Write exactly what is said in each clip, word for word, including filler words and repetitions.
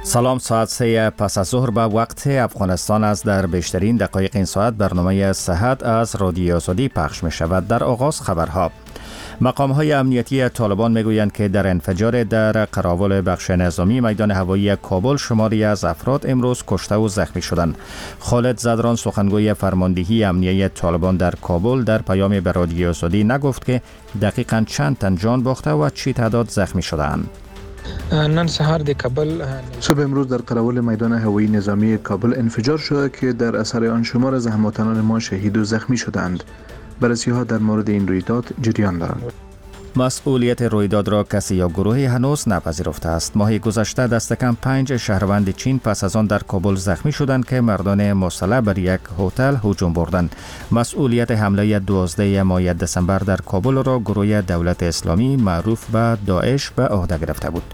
سلام، ساعت سه پس از ظهر به وقت افغانستان است. در بیشترین دقایق این ساعت برنامه صحت از رادیو آزادی پخش می شود. در آغاز خبرها. مقام های امنیتی طالبان می گویند که در انفجار در قراول بخش نظامی میدان هوایی کابل شماری از افراد امروز کشته و زخمی شدند. خالد زدران، سخنگوی فرماندهی امنیتی طالبان در کابل، در پیامی به رادیو آزادی نگفت که دقیقاً چند تن جان باخته و چی تعداد زخمی شدند. نن سهار د کابل صبح امروز در قراول میدان هوایی نظامی کابل انفجار شده که در اثر آن شمار از هموطنان ما شهید و زخمی شدند. بررسی‌ها در مورد این رویداد جریان دارند. مسئولیت رویداد را کسی یا گروهی هنوز نپذیرفته است. ماه گذشته دست کم پنج شهروند چین پس از آن در کابل زخمی شدند که مردان مسلح بر یک هتل هجوم بردند. مسئولیت حمله دوازده ماه دسامبر در کابل را گروه دولت اسلامی معروف به داعش به عهده گرفته بود.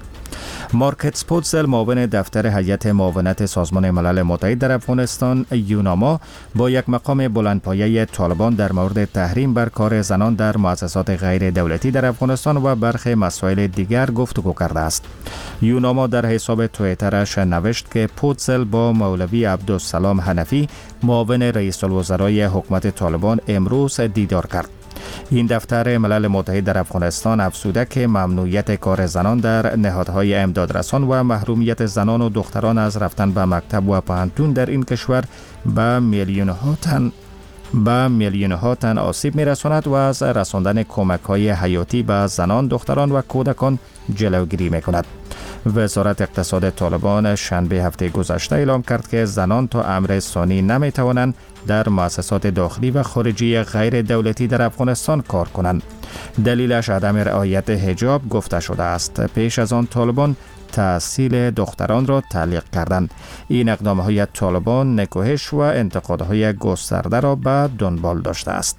مارکت پوتزل، معاون دفتر هیئت معاونت سازمان ملل متحد در افغانستان یوناما، با یک مقام بلندپایه طالبان در مورد تحریم بر کار زنان در مؤسسات غیر دولتی در افغانستان و برخی مسائل دیگر گفتگو کرده است. یوناما در حساب توییترش نوشت که پوتزل با مولوی عبدالسلام حنفی، معاون رئیس الوزرای حکومت طالبان، امروز دیدار کرد. این دفتر ملل متحد در افغانستان افزوده که ممنوعیت کار زنان در نهادهای امدادرسان و محرومیت زنان و دختران از رفتن به مکتب و پوهنتون در این کشور به میلیون‌ها تن به میلیون‌ها تن آسیب می‌رساند و از رساندن کمک‌های حیاتی به زنان، دختران و کودکان جلوگیری می‌کند. وزارت اقتصاد طالبان شنبه هفته گذشته اعلام کرد که زنان تا امر ثانی نمی‌توانند در مؤسسات داخلی و خارجی غیر دولتی در افغانستان کار کنند. دلیلش عدم رعایت حجاب گفته شده است. پیش از آن طالبان تحصیل دختران را تعلیق کردند. این اقدام‌های طالبان نکوهش و انتقادهای گسترده را به دنبال داشته است.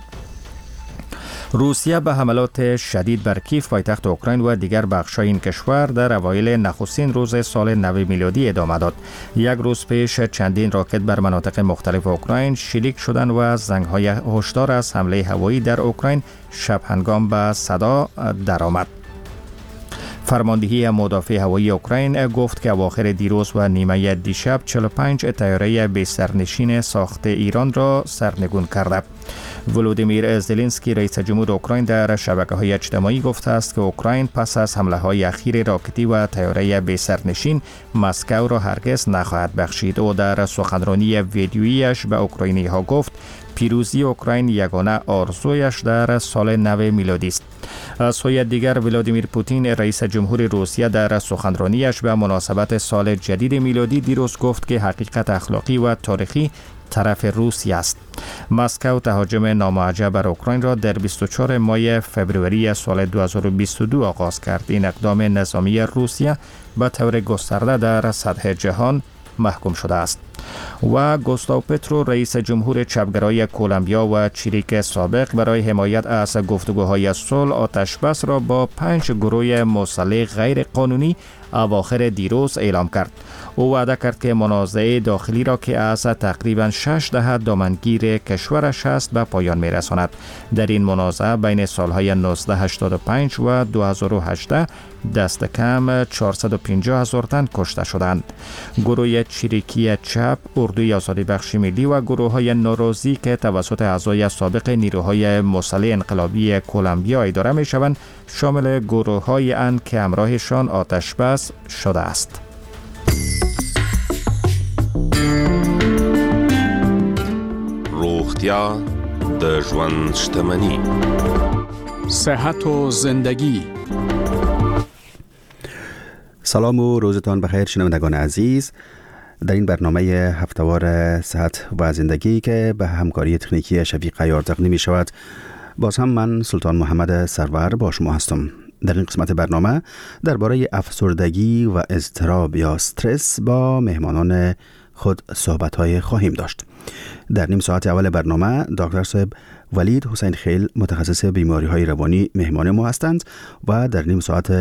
روسیه به حملات شدید بر کیف، پایتخت اوکراین و دیگر بخش‌های این کشور در اوایل نخستین روز سال نو میلادی ادامه داد. یک روز پیش چندین راکت بر مناطق مختلف اوکراین شلیک شدند و زنگ‌های هشدار از حمله هوایی در اوکراین شب هنگام به صدا درآمد. فرماندهی مدافع هوایی اوکراین گفت که اواخر دیروز و نیمه دیشب چهل و پنج طیاره بی سرنشین ساخت ایران را سرنگون کرده. ولودیمیر زلنسکی، رئیس جمهور اوکراین، در شبکه‌های اجتماعی گفته است که اوکراین پس از حمله‌های اخیر راکتی و طیاره بی سرنشین مسکو را هرگز نخواهد بخشید. او در سخنرانی ویدیویی‌اش به اوکراینی‌ها گفت پیروزی اوکراین یگانه آرزویش در سال نو میلادی است. از سوی دیگر ولادیمیر پوتین، رئیس جمهور روسیه، در سخنرانیش به مناسبت سال جدید میلادی دیروز گفت که حقیقت اخلاقی و تاریخی طرف روسیه است. مسکو تهاجم نامعجب بر اوکراین را در بیست و چهارم ماه فوریه سال دو هزار و بیست و دو آغاز کرد. این اقدام نظامی روسیه به طور گسترده در سطح جهان محکوم شده است. و گوستاو پترو، رئیس جمهور چپگرای کلمبیا و چریک سابق، برای حمایت از گفتگوهای صلح آتشبس را با پنج گروه مسلح غیر قانونی اواخر دیروز اعلام کرد. او وعده کرد که منازعه داخلی را که از تقریباً شش دهه دامنگیر کشورش است به پایان می‌رساند. در این منازعه بین سالهای نوزده هشتاد و پنج و دو هزار و هجده دست کم چهارصد و پنجاه هزار تن کشته شدند. گروه چریکی چپ، اردوی آزادی بخش ملی و گروه‌های ناراضی که توسط اعضای سابق نیروهای مسلح انقلابی کلمبیا اداره می‌شوند، شامل گروه‌های اند که همراهشان آتشبس شده است. روغتیا د ژوند شتمني. صحت و زندگی. سلام و روزتان بخیر شنوندگان عزیز. در این برنامه هفتهوار صحت و زندگی که به همکاری تکنیکی شفیق عیار تقدیم می شود، باز هم من سلطان محمد سرور با شما هستم. در این قسمت برنامه درباره افسردگی و اضطراب یا استرس با مهمانان خود صحبت‌های خواهیم داشت. در نیم ساعت اول برنامه دکتر صاحب ولید حسین خیل، متخصص بیماری‌های روانی، مهمان ما هستند و در نیم ساعت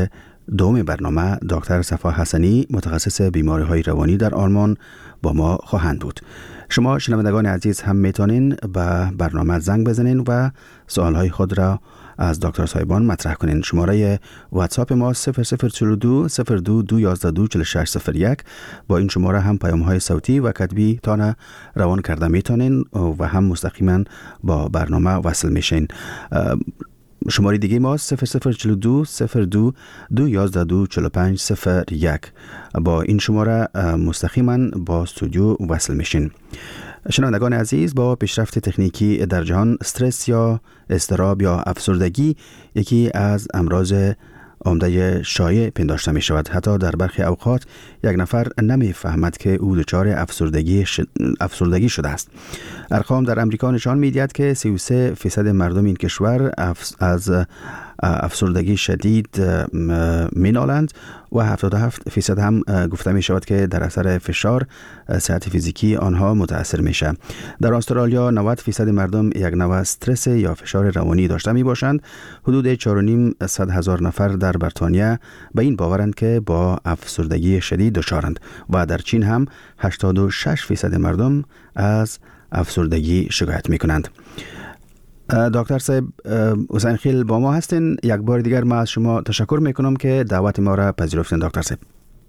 دوم برنامه دکتر صفا حسنی متخصص بیماری های روانی در آلمان با ما خواهند بود. شما شنوندگان عزیز هم میتونین به برنامه زنگ بزنین و سوالهای خود را از دکتر صاحبان مطرح کنین. شماره واتساپ ما صفر صفر چهل و دو صفر دو دو یازده دو چهل و شش صفر یک. با این شماره هم پیام های صوتی و کتبی تان روان کرده میتونین و هم مستقیما با برنامه وصل میشین. شماره دیگه ما صفر صفر چهل و دو صفر دو دو یازده دو چهل و پنج صفر یک. با این شماره مستقیما با استودیو وصل میشین. شنوندگان عزیز، با پیشرفت تکنیکی در جهان استرس یا اضطراب یا افسردگی یکی از امراض عمده شایع پنداشته می شود. حتی در برخی اوقات یک نفر نمی فهمد که او دچار افسردگی ش... افسردگی شده است. ارقام در امریکا نشان می دهد که سی و سه فیصد مردم این کشور اف... از افسردگی شدید می نالند و هفتاد و هفت فیصد هم گفته می شود که در اثر فشار صحت فیزیکی آنها متاثر می شود. در استرالیا نود فیصد مردم یک نوع استرس یا فشار روانی داشته می باشند. حدود چهار و نیم صد هزار نفر در بریتانیا به این باورند که با افسردگی شدید دچارند و در چین هم هشتاد و شش فیصد مردم از افسردگی شکایت می کنند. دکتر صاحب حسین خیل با ما هستین. یک بار دیگر ما از شما تشکر میکنم که دعوت ما را پذیرفتین. دکتر صاحب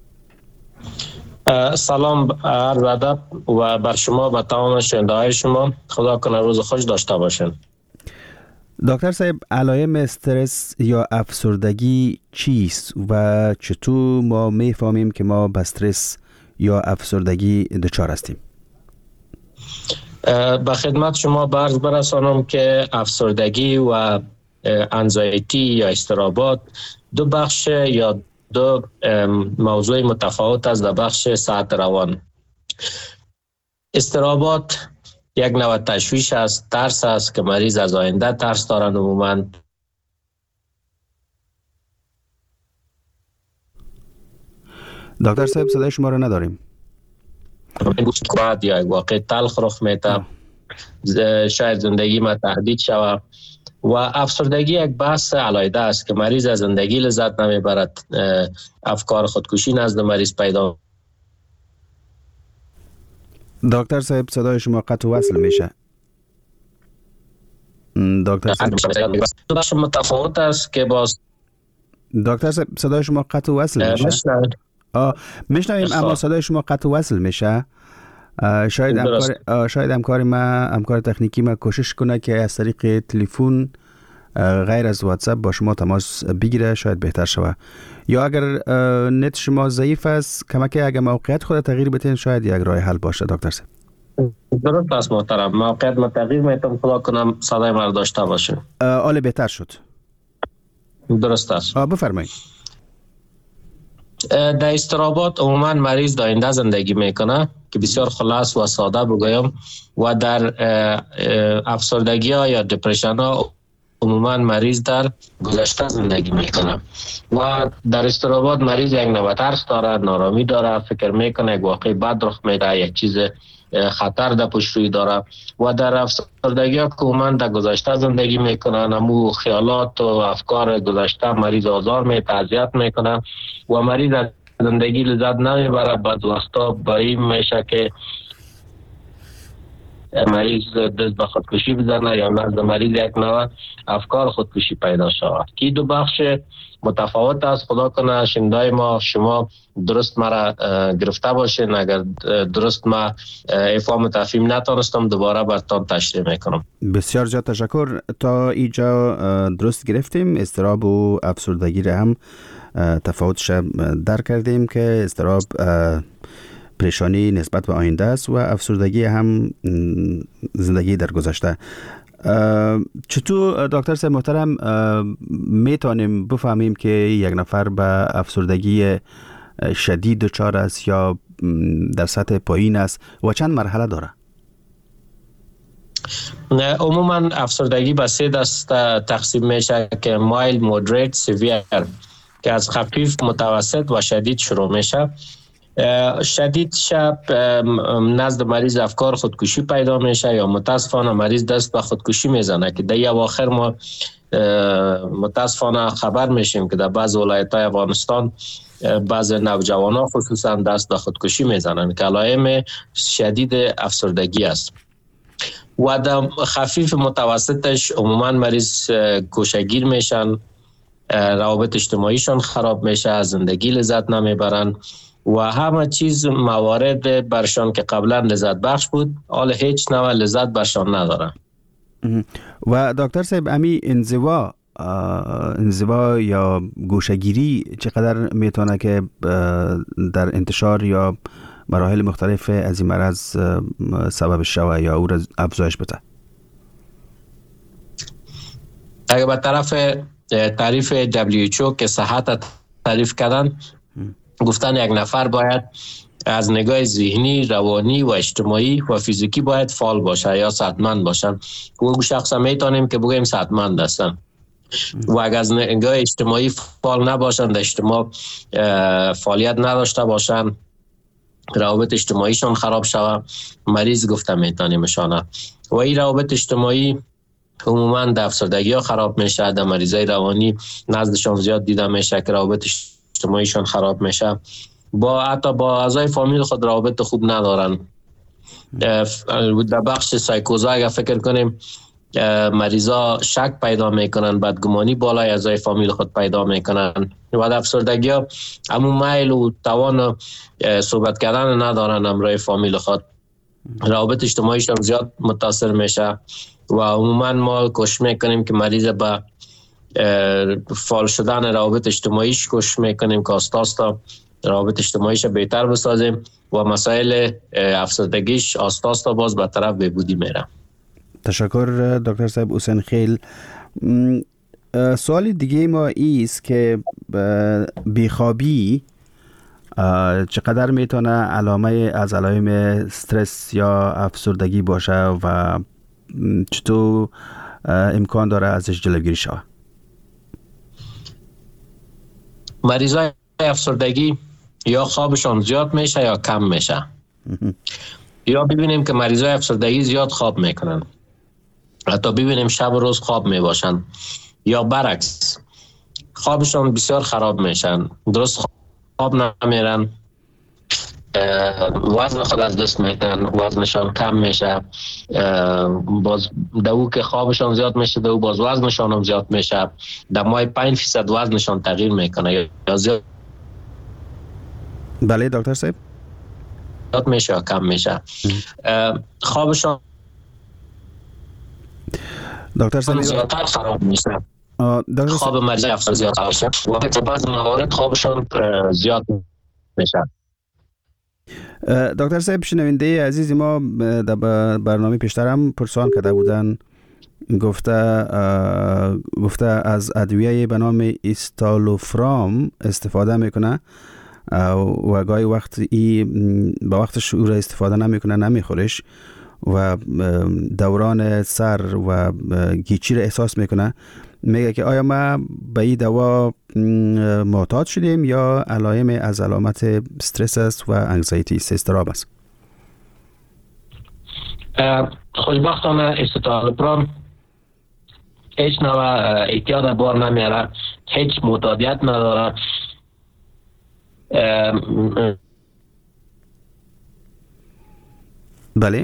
سلام، عرض ادب و بر شما و تمام شنونده‌های شما. خدا کنه روز خوش داشته باشین. دکتر صاحب، علائم استرس یا افسردگی چیست و چطور ما میفهمیم که ما به استرس یا افسردگی دچار هستیم؟ به خدمت شما برز برسانم که افسردگی و انزایتی یا اضطرابات دو بخش یا دو موضوع متفاوت است در بخش صحت روان. اضطرابات یک نوع تشویش است، ترس است که مریض از آینده ترس دارن. عموما دکتر صاحب صدای شما را نداریم. یا یک واقع تلخ رخ میته، شاید زندگی ما تهدید شود. و افسردگی یک بحث علیحده است که مریض از زندگی لذت نمیبرد، افکار خودکشی نزد مریض پیدا. دکتر صاحب صدای شما قطع وصل میشه. دکتر صاحب دو بخش متفاوت است که باز دکتر صاحب صدای شما قطع وصل میشه. آه میشنویم اما صدای شما قطع وصل میشه. شاید همکار شاید همکار ما همکار تکنیکی ما کوشش کنه که از طریق تلفن غیر از واتساپ با شما تماس بگیره، شاید بهتر شود. یا اگر نت شما ضعیف است کمک اگر موقعیت خود تغییر بدین شاید یک راه حل باشه. دکتر صاحب درست است محترم، موقعیت ما تغییر میتونم خدا کنم صدای ما داشته باشه. حال بهتر شد. درست است. بفرمایید. در اضطرابات عموما مریض داینده زندگی میکنه که بسیار خلاص و ساده بگویم، و در افسردگی ها یا دپرشن ها عموما مریض در گذشته زندگی میکنه. و در اضطرابات مریض یک نوع ترس داره، نارامی داره، فکر میکنه یک واقع بد رخ میده، یک چیز خطر در پشت روی داره. و در افسردگی ها که عموما در گذشته زندگی میکنه، نمو خیالات و افکار گذشته مریض آزار میده، اذیت میکنه و مریض از زندگی لذت نمیبره. بعد وقتا با این میشه که مریض دست به خودکشی بزنه یا نزد مریض یک نوع افکار خودکشی پیدا شود. که دو بخش متفاوت است. خدا کنه شنوندای ما شما درست مرا گرفته باشین. اگر درست ما افهام تفهیم نتونستم دوباره براتون تشریح میکنم. بسیار زیاد تشکر. تا اینجا درست گرفتیم. اضطراب و افسردگی را هم تفاوتش درک کردیم که اضطراب پریشانی نسبت به آینده است و افسردگی هم زندگی در گذشته. چطور دکتر صاحب محترم میتونیم بفهمیم که یک نفر به افسردگی شدید دچار است یا در سطح پایین است و چند مرحله داره؟ عموما افسردگی به سه دسته تقسیم میشه که مایل، مودریت، سیویر، که از خفیف، متوسط و شدید شروع میشه. شدید شب نزد مریض افکار خودکشی پیدا میشه یا متاسفانه مریض دست به خودکشی میزنه که در اواخر ما متاسفانه خبر میشیم که در بعض ولایت‌های افغانستان بعض نوجوانان خصوصا دست به خودکشی میزنن که علائم شدید افسردگی است. و در خفیف متوسطش عموما مریض گوشه‌گیر میشن، روابط اجتماعیشان خراب میشه، از زندگی لذت نمیبرن و همه چیز موارد برشان که قبلا لذت بخش بود حال هیچ نوع لذت برشان ندارن. و دکتر صاحب امی انزوا انزوا یا گوشه‌گیری چقدر میتونه که در انتشار یا مراحل مختلف از این مرض سبب شوه یا او را افزایش بده؟ اگر به طرف تعریف دبلیو اچ او که صحت تعریف کردن گفتن یک نفر باید از نگاه ذهنی، روانی و اجتماعی و فیزیکی باید فعال باشه یا صحتمند باشن. او شخص میتونیم که بگیم صحتمند هستن و اگر از نگاه اجتماعی فعال نباشن، در اجتماع فعالیت نداشته باشن، روابط اجتماعیشان خراب شوه، مریض گفته میتونیم شانه و این روابط اجتماعی عموما در افسردگی ها خراب میشه. در مریضای روانی نزدشان زیاد دیده میشه که روابط اجتماعیشان خراب میشه، با حتی با اعضای فامیل خود روابط خوب ندارن. در بخش سایکوزا اگر فکر کنیم مریضا شک پیدا میکنن، بدگمانی بالای اعضای فامیل خود پیدا میکنن و در افسردگی ها همون میل و توان صحبت کردن ندارن همراه فامیل خود، روابط اجتماعیشان زیاد متاثر میشه و عموما ما کوشش میکنیم که مریض به فعال شدن روابط اجتماعیش کوشش میکنیم که آستاستا روابط اجتماعیش بهتر بسازیم و مسائل افسردگیش آستاستا باز به طرف بهبودی میره. تشکر دکتر صاحب حسین خیل. سوال دیگه ما ایست که بیخوابی چقدر میتونه علامه از علائم استرس یا افسردگی باشه و چطور امکان داره ازش جلوگیری شود؟ مریضای افسردگی یا خوابشان زیاد میشه یا کم میشه. یا ببینیم که مریضای افسردگی زیاد خواب میکنن، حتی ببینیم شب و روز خواب میباشن، یا برعکس خوابشان بسیار خراب میشن، درست خواب نمیرن، وزن خود از دست میتن، وزنشان کم میشه، باز دو که خوابشان زیاد میشه دو باز وزنشان هم زیاد میشه، در ماه پنج فیصد وزنشان تغییر میکنه یا زیاد. بله دکتر صاحب زیاد میشه یا کم میشه. خوابشان دکتر صاحب زیادتر خراب میشه. خواب مریض افسردگی زیاد خراب میشه و به بعض موارد خوابشان زیاد میشه. دکتر صاحب شنونده عزیز ما در برنامه پیشتر هم پرسان کرده بودن، گفته گفته از ادویه به نام استالوفرام استفاده میکنه و گاهی وقت ای به وقتش او را استفاده نمیکنه، نمیخورش و دوران سر و گیچی را احساس میکنه. میگه که آیا ما به این دوا معتاد شدیم یا علائم از علامت استرس است و انگزایتی است، اضطراب است؟ خوشبختانه استالوپرام هیچ نوع اعتیاد بار نمیاره، هیچ معتادیت نداره. بله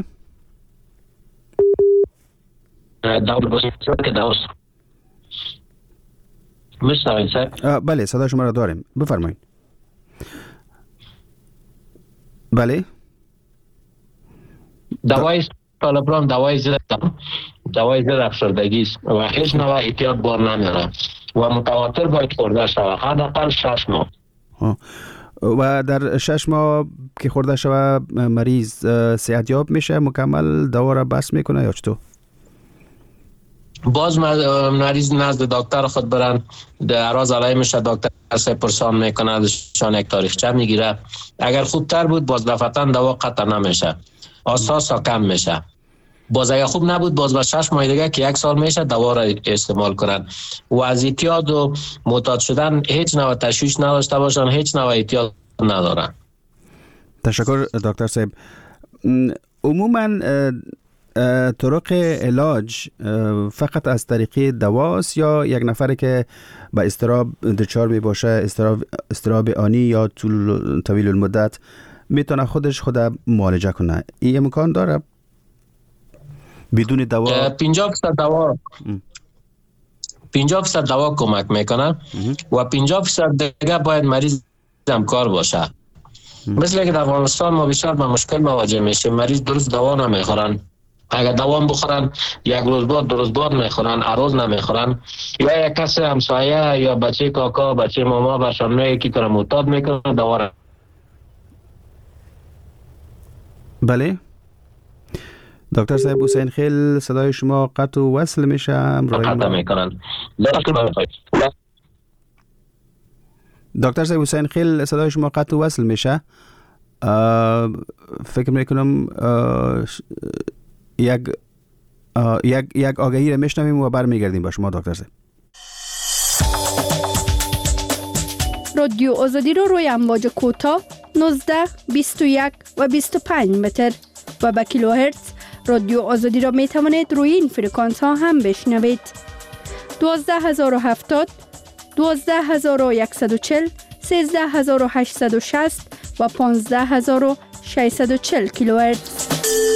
دور بسیار که دور مشتاقین سر بله صدا شما را داریم، بفرمایید. بله دوای استالوپرام دوای ضد دوای ضد افسردگی است و هیچ نوع اعتیاد بار نمیاره و متواتر باید خورده شود، حداقل شش ماه. و در شش ماه که خورده شود مریض صحتیاب میشه، مکمل دوا را بس میکنه یا چطور؟ باز مریض نزد دکتر خود برن، در راز علائمش دکتر سه پرسان میکنه، ازشان یک تاریخچه میگیره. اگر خوبتر بود باز دفعتاً دوا قطع نمیشه، اساس کم میشه. باز اگر خوب نبود باز با شش ماه دیگه که یک سال میشه دوا را استعمال کنن و از اعتیاد و معتاد شدن هیچ نوع تشویش نداشته باشن، هیچ نوع اعتیاد ندارن. تشکر دکتر صاحب. عموما طرق علاج فقط از طریق دواست یا یک نفری که با اضطراب دچار می باشه، اضطراب اضطراب آنی یا طول طویل المدت، میتونه خودش خود معالجه کنه؟ این امکان داره بدون دوا؟ پنجاه درصد دوا پنجاه درصد دوا کمک میکنه و پنجاه درصد دیگه باید مریض همکار باشه. مثل که در افغانستان ما بسیار با مشکل مواجه میشیم، مریض درست دوا نمیخورن. اگر دوا بخورن یک روز بعد دو روز بعد میخورن، هر روز نمیخورن. یا یک کس همسایه یا بچه کاکا بچه ماما برشان میگه که تو معتاد میکنه دوا را. بله دکتر صاحب حسین خیل، صدای شما قطع و وصل میشه. قطع میکنن. دکتر صاحب حسین خیل، صدای شما قطع و وصل میشه. فکر میکنم یک یک یک آگهی را میشنویم و برمیگردیم با شما دکتر صاحب. رادیو آزادی رو روی امواج کوتاه نوزده، بیست و یک و بیست و پنج متر و با کیلوهرتز رادیو آزادی را می توانید روی این فرکانس ها هم بشنوید. دوازده هزار و هفتاد، دوازده هزار و صد و چهل، سیزده هزار و هشتصد و شصت و پانزده هزار و ششصد و چهل کیلوهرتز.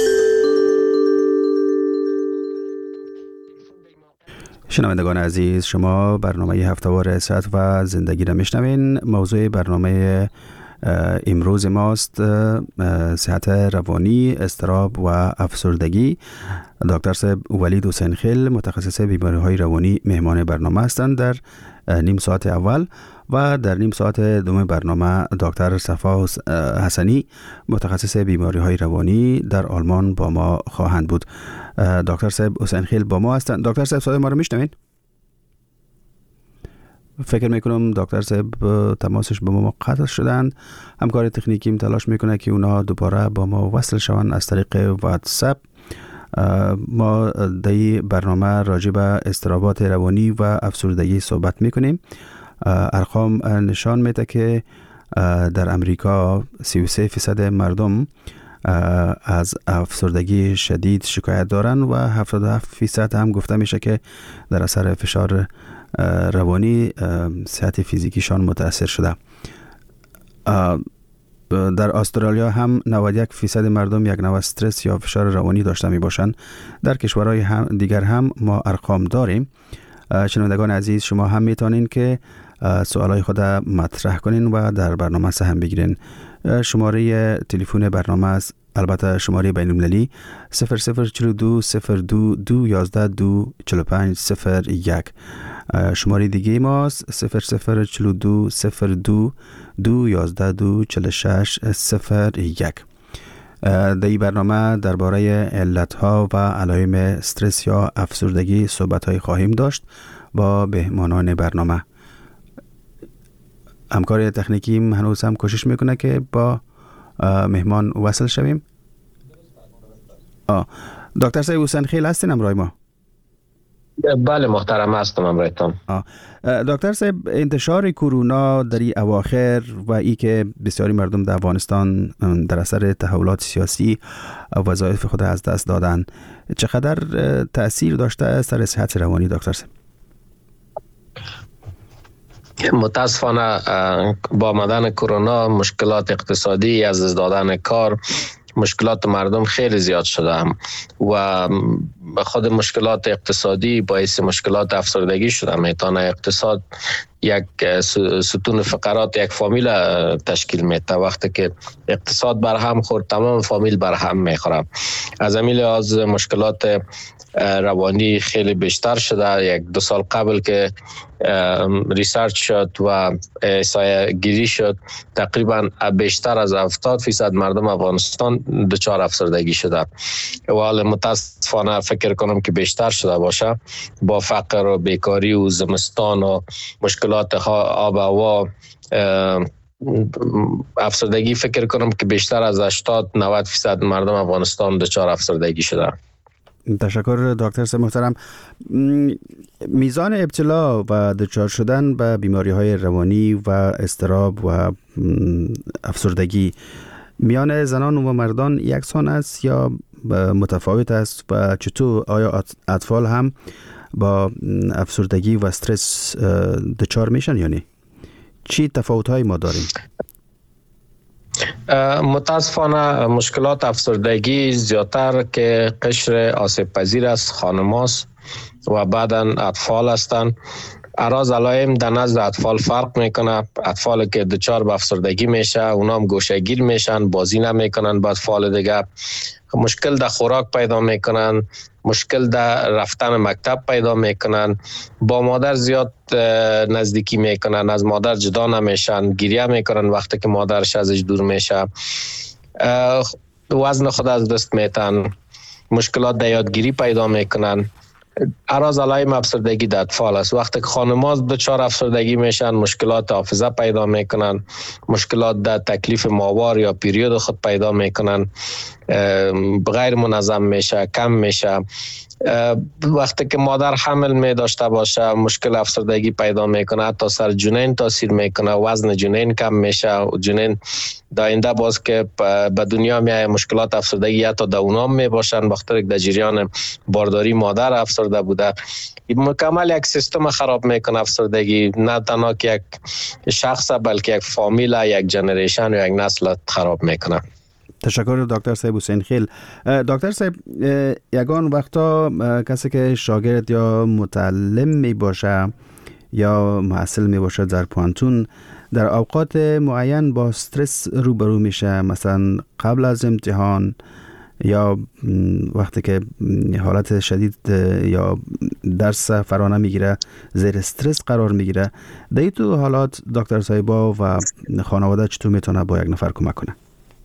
شنوندگان عزیز، شما برنامه هفته‌وار صحت و زندگی را میشنوین. موضوع برنامه امروز ماست صحت روانی، اضطراب و افسردگی. دکتر صاحب ولید حسین خیل، متخصص بیماری‌های روانی، مهمان برنامه هستند در نیم ساعت اول، و در نیم ساعت دوم برنامه دکتر صفا حسنی، متخصص بیماری‌های روانی در آلمان با ما خواهند بود. دکتر صاحب حسین خیل با ما هستند. دکتر صاحب صدای ما رو میشنوین؟ فکر میکنم دکتر صاحب تماسش با ما قطع شدند. همکار تکنیکیم تلاش میکنه که اونا دوباره با ما وصل شوند از طریق واتساپ. ما در برنامه راجع به اضطرابات روانی و افسردگی صحبت میکنیم. ارقام نشان میده که در امریکا سی و سه درصد مردم از افسردگی شدید شکایت دارن و هفتاد و هفت درصد هم گفته میشه که در اثر فشار روانی صحت فیزیکیشان متاثر شده. در استرالیا هم نود و یک درصد مردم یک نوع استرس یا فشار روانی داشته می باشند. در کشورهای هم دیگر هم ما ارقام داریم. شنوندگان عزیز، شما هم میتونین که سوالای خود مطرح کنین و در برنامه سهم بگیرین. شماره تلفن برنامه است البته شماره بین المللی صفر صفر چهل و دو صفر دو دو یازده دو چهل و پنج صفر یک. شماره دیگه ماست صفر صفر چهل و دو صفر دو دو یازده دو چهل و شش صفر یک. در این برنامه درباره علتها و علائم استرس یا افسردگی صحبت‌های خواهیم داشت با مهمانان برنامه. همکار تکنیکیم هنوز هم کوشش میکنه که با مهمان وصل شویم. دکتر صاحب حسین خیل هستین همراه ما؟ بله محترم هستم همراهتان. دکتر صاحب، انتشار کرونا در این اواخر و ای که بسیاری مردم در افغانستان در اثر تحولات سیاسی وظایف خود از دست دادن، چقدر تأثیر داشته سر صحت روانی دکتر صاحب؟ متاسفانه با آمدن کرونا مشکلات اقتصادی، از دست دادن کار، مشکلات مردم خیلی زیاد شده و به خود مشکلات اقتصادی باعث مشکلات افسردگی شده. میتونه اقتصاد یک ستون فقرات یک فامیل تشکیل میده. وقتی که اقتصاد برهم خورد تمام فامیل برهم میخوره. از همین لحاظ مشکلات روانی خیلی بیشتر شده. یک دو سال قبل که ریسرچ شد و احصایه گیری شد، تقریبا بیشتر از هفتاد درصد مردم افغانستان دچار افسردگی شده و حال متاسفانه فکر کنم که بیشتر شده باشه با فقر و بیکاری و زمستان و مشکلات آب و هوا. افسردگی فکر کنم که بیشتر از هشتاد نود درصد مردم افغانستان دچار افسردگی شده. تشکر دکتر صاحب محترم. میزان ابتلا و دچار شدن به بیماری های روانی و اضطراب و افسردگی میان زنان و مردان یکسان است یا متفاوت است و چطور آیا اطفال هم با افسردگی و استرس دچار میشن یا نه؟ چی تفاوت‌های ما داریم؟ متاسفانه مشکلات افسردگی زیادتر که قشر آسیب پذیر است خانم‌هاست و بعداً اطفال هستند. اراز علائم در نزد اطفال فرق میکنه. اطفال که دچار به افسردگی میشه اونا هم گوشه‌گیر میشن، بازی نمیکنن. با اطفال دیگه مشکل در خوراک پیدا میکنن، مشکل در رفتن مکتب پیدا میکنن، با مادر زیاد نزدیکی میکنن، از مادر جدا نمیشن، گریه میکنن وقتی که مادرش ازش دور میشه، وزن خود از دست میتن، مشکلات در یادگیری پیدا میکنن. اراز علائم افسردگی در اطفال است. وقتی که خانم‌ها دچار افسردگی میشن مشکلات حافظه پیدا میکنن، مشکلات در تکلیف ماهوار یا پیریود خود پیدا میکنن، غیر منظم میشه، کم میشه. وقتی که مادر حمل می داشته باشه مشکل افسردگی پیدا میکنه، حتی سر جنین تاثیر میکنه، وزن جنین کم میشه و جنین داینده باز که به دنیا میای مشکلات افسردگی حتی در اونام می باشن وقتی که در جریان بارداری مادر افسرده بوده. مکمل یک سیستم خراب میکنه افسردگی، نه تنها که یک شخص بلکه یک فامیل، یک جنریشن و یک نسل خراب میکنه. تشکر دکتر صاحب حسین خیل. دکتر صاحب یگان وقتا کسی که شاگرد یا متعلم می باشه یا محصل می باشه در پوانتون در اوقات معین با استرس روبرو میشه، مثلا قبل از امتحان یا وقتی که حالت شدید یا درس فرا نمیگیره زیر استرس قرار میگیره. در این تو حالات دکتر صاحبا و خانواده چطور میتونه با یک نفر کمک کنه؟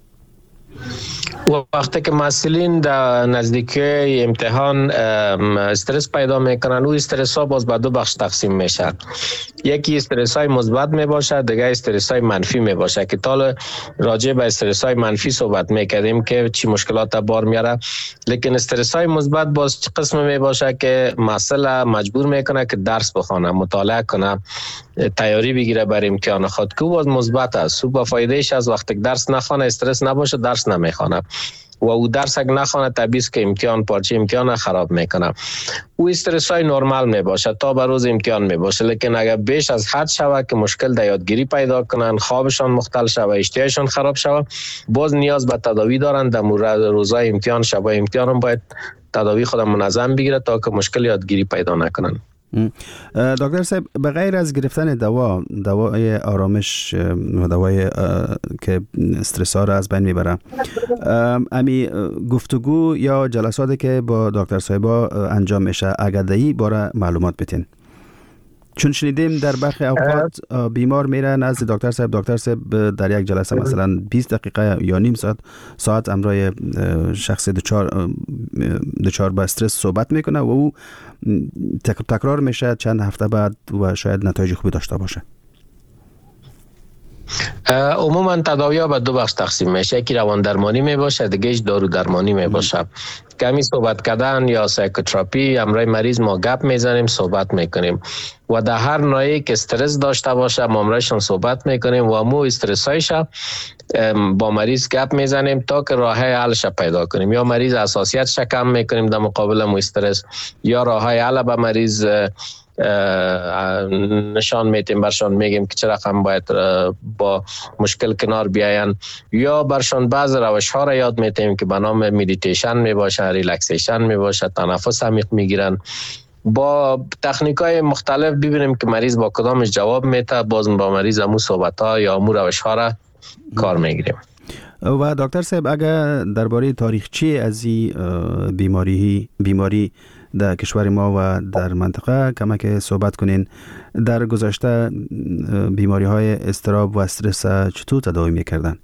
وقتی که مسئولین در نزدیکی امتحان استرس پیدا میکنن، او استرس ها باز به دو بخش تقسیم میشه. یکی استرس های مثبت می باشه، دیگه استرس های منفی می باشه که تا راجع به استرس های منفی صحبت میکردیم که چی مشکلات بار میاره. لیکن استرس های مثبت باز قسم می باشه که مسئله مجبور میکنه که درس بخونه، مطالعه کنه، تیاری بگیره برای امتحان خود که باز مثبت است. او با فایدهش از وقتی درس نخونه استرس نباشه درس نمیخونه و او درس اگه نخونه طبیعی که امتحان پارچه امتحان خراب میکنه. او استرس های نرمال می باشه تا به روز امتحان می باشه. لیکن اگر بیش از حد شوه که مشکل در یادگیری پیدا کنن، خوابشان مختل شوه، اشتهایشان خراب شوه، باز نیاز به تداوی دارن. در مورد روزهای امتحان، شبای امتحان هم باید تداوی خود منظم بگیره تا که مشکل یادگیری پیدا نکنن. دکتر صاحب به غیر از گرفتن دوا، دوای آرامش و دوای که استرس ها را از بین میبره، امی گفتگو یا جلساتی که با دکتر صاحبا انجام میشه اگر دایی باره معلومات بتین؟ چون شنیدیم در برخی اوقات بیمار میره نزد دکتر صاحب، دکتر صاحب در یک جلسه مثلا بیست دقیقه یا نیم ساعت ساعت امرای شخص دچار دچار با استرس صحبت میکنه و او تکرار میشه چند هفته بعد و شاید نتایج خوبی داشته باشه. عموما تداوی ها به دو بخش تقسیم میشه، یکی روان درمانی می باشه، دیگهش دارو درمانی می باشه. کمی صحبت کردن یا سایکوتراپی، امرای مریض ما گپ میزنیم، صحبت میکنیم و در هر نوعی که استرس داشته باشه ما امرایشون صحبت میکنیم و مو استرس هایش با مریض گپ میزنیم تا که راه حلش پیدا کنیم. یا مریض حساسیتش کم میکنیم در مقابل مو استرس، یا راه حل به مریض نشان میتیم، برشان میگیم که چه رقم باید با مشکل کنار بیاین، یا برشان بعض روش ها را یاد میتیم که به نام مدیتیشن می باشه، ریلکسیشن می باشه، تنفس عمیق میگیرن. با تکنیک های مختلف ببینیم که مریض با کدامش جواب میده، باز با مریض امو صحبت ها یا امو روش ها را کار میگیریم. و دکتر صاحب اگر درباره تاریخچه از این بیماری بیماری در کشور ما و در منطقه کمک صحبت کنین، در گذشته بیماری های اضطراب و استرس چطور تداوی میکردن؟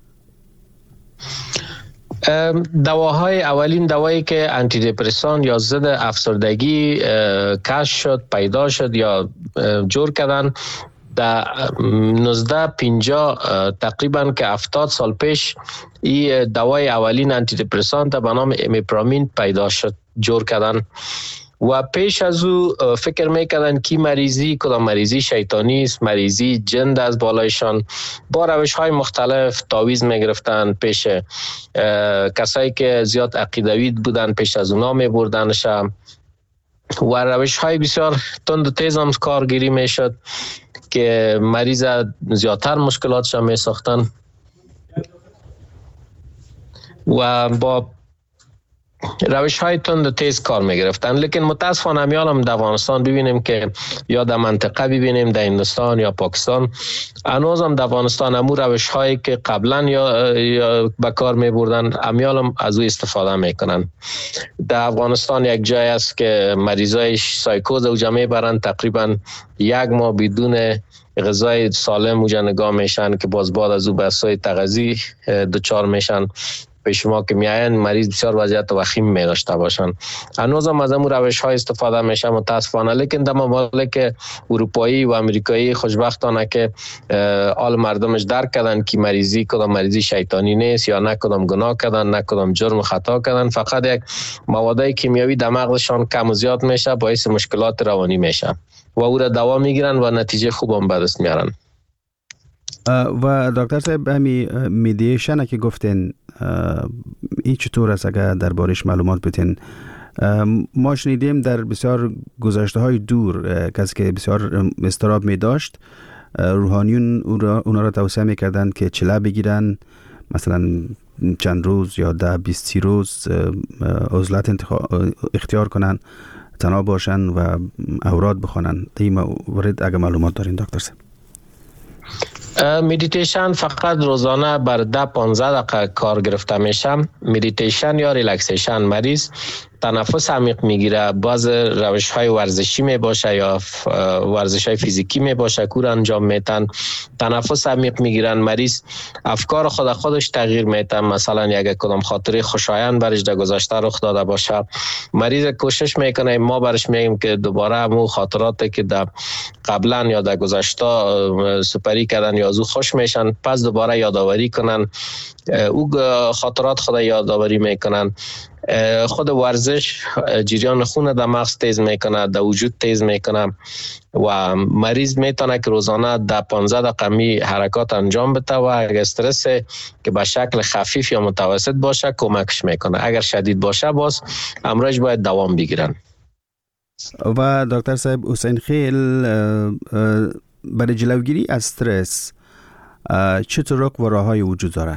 دواهای اولین دوایی که آنتی دپرسان یا ضد افسردگی کشف شد، پیدا شد یا جور کردن در نوزده پنجاه تقریبا که هفتاد سال پیش این دوای اولین آنتی دپرسان به نام امیپرامین پیدا شد، جور کردن و پیش از او فکر میکردن که مریضی کدام مریضی شیطانی است، مریضی جند از بالایشان. با روش های مختلف تعویض میگرفتن، پیش کسایی که زیاد عقیدوی بودن پیش از اونا میبردنش و روش های بسیار تند و تیز هم کارگیری میشد که مریض زیادتر مشکلاتش می ساختن و با روش های تند و تیز کار می گرفتن. لیکن متاسفانه همیال هم در افغانستان ببینیم که یا در منطقه ببینیم در هندوستان یا پاکستان، هنوز هم در افغانستان همون روش هایی که قبلا یا, یا به کار می بردن همیال هم از او استفاده می کنن. در افغانستان یک جای است که مریضای سایکوز او جمعه برن، تقریبا یک ماه بدون غذای سالم اوجا نگاه میشن که باز بعد از او بحثای تغذی دچار میشن. به شما که میاین مریض بسیار وضعیت وخیم می داشته باشن. هنوز هم از امور روش های استفاده میشه متاسفانه، لیکن در ممالک اروپایی و امریکایی خوشبختانه که آل مردمش درک کردن که مریضی کدام مریضی شیطانی نیست یا نه کدام گناه کردن نه کدام جرم خطا کردن، فقط یک مواد کیمیایی در مغزشان کم و زیاد میشه باعث مشکلات روانی میشه و او را دوا میگیرن و نتیجه خوب هم به دست میارن. و دکتر صاحب همی میدیشن که گفتین این چطور است اگر دربارش معلومات بتین؟ ما شنیدیم در بسیار گذشته های دور کسی که بسیار اضطراب می داشت روحانیون اونا را توصیه می کردن که چله بگیرن، مثلا چند روز یا ده بیست روز عزلت اختیار کنن، تنها باشن و اوراد بخونن. این مورد اگر معلومات دارین دکتر صاحب؟ مدیتیشن فقط روزانه بر ده پانزده دقیقه کار گرفته میشه. مدیتیشن یا ریلکسیشن مریض تنفس عمیق میگیره، باز روش های ورزشی می باشه یا ورزش های فیزیکی می باشه کور انجام میتن، تنفس عمیق میگیرن، مریض افکار خود خودش تغییر میتن. مثلا یک کدام خاطره خوشایند برش در گذشته رخ داده باشه، مریض کوشش میکنه ما برش میگیم که دوباره همون خاطراتی که در قبلا یا در گذشته سپری کردن یا از او خوش میشن پس دوباره یادآوری کنن، او خاطرات خود یادآوری میکنن. خود ورزش جریان خون در مغز تیز میکنه، در وجود تیز میکنه و مریض میتونه که روزانه در پانزده دقیقه می حرکات انجام بده و اگر استرس که به شکل خفیف یا متوسط باشه کمکش میکنه، اگر شدید باشه باز امراض باید دوام بگیرن. و دکتر صاحب حسین خیل برای جلوگیری از استرس چه طرق و راههای وجود داره؟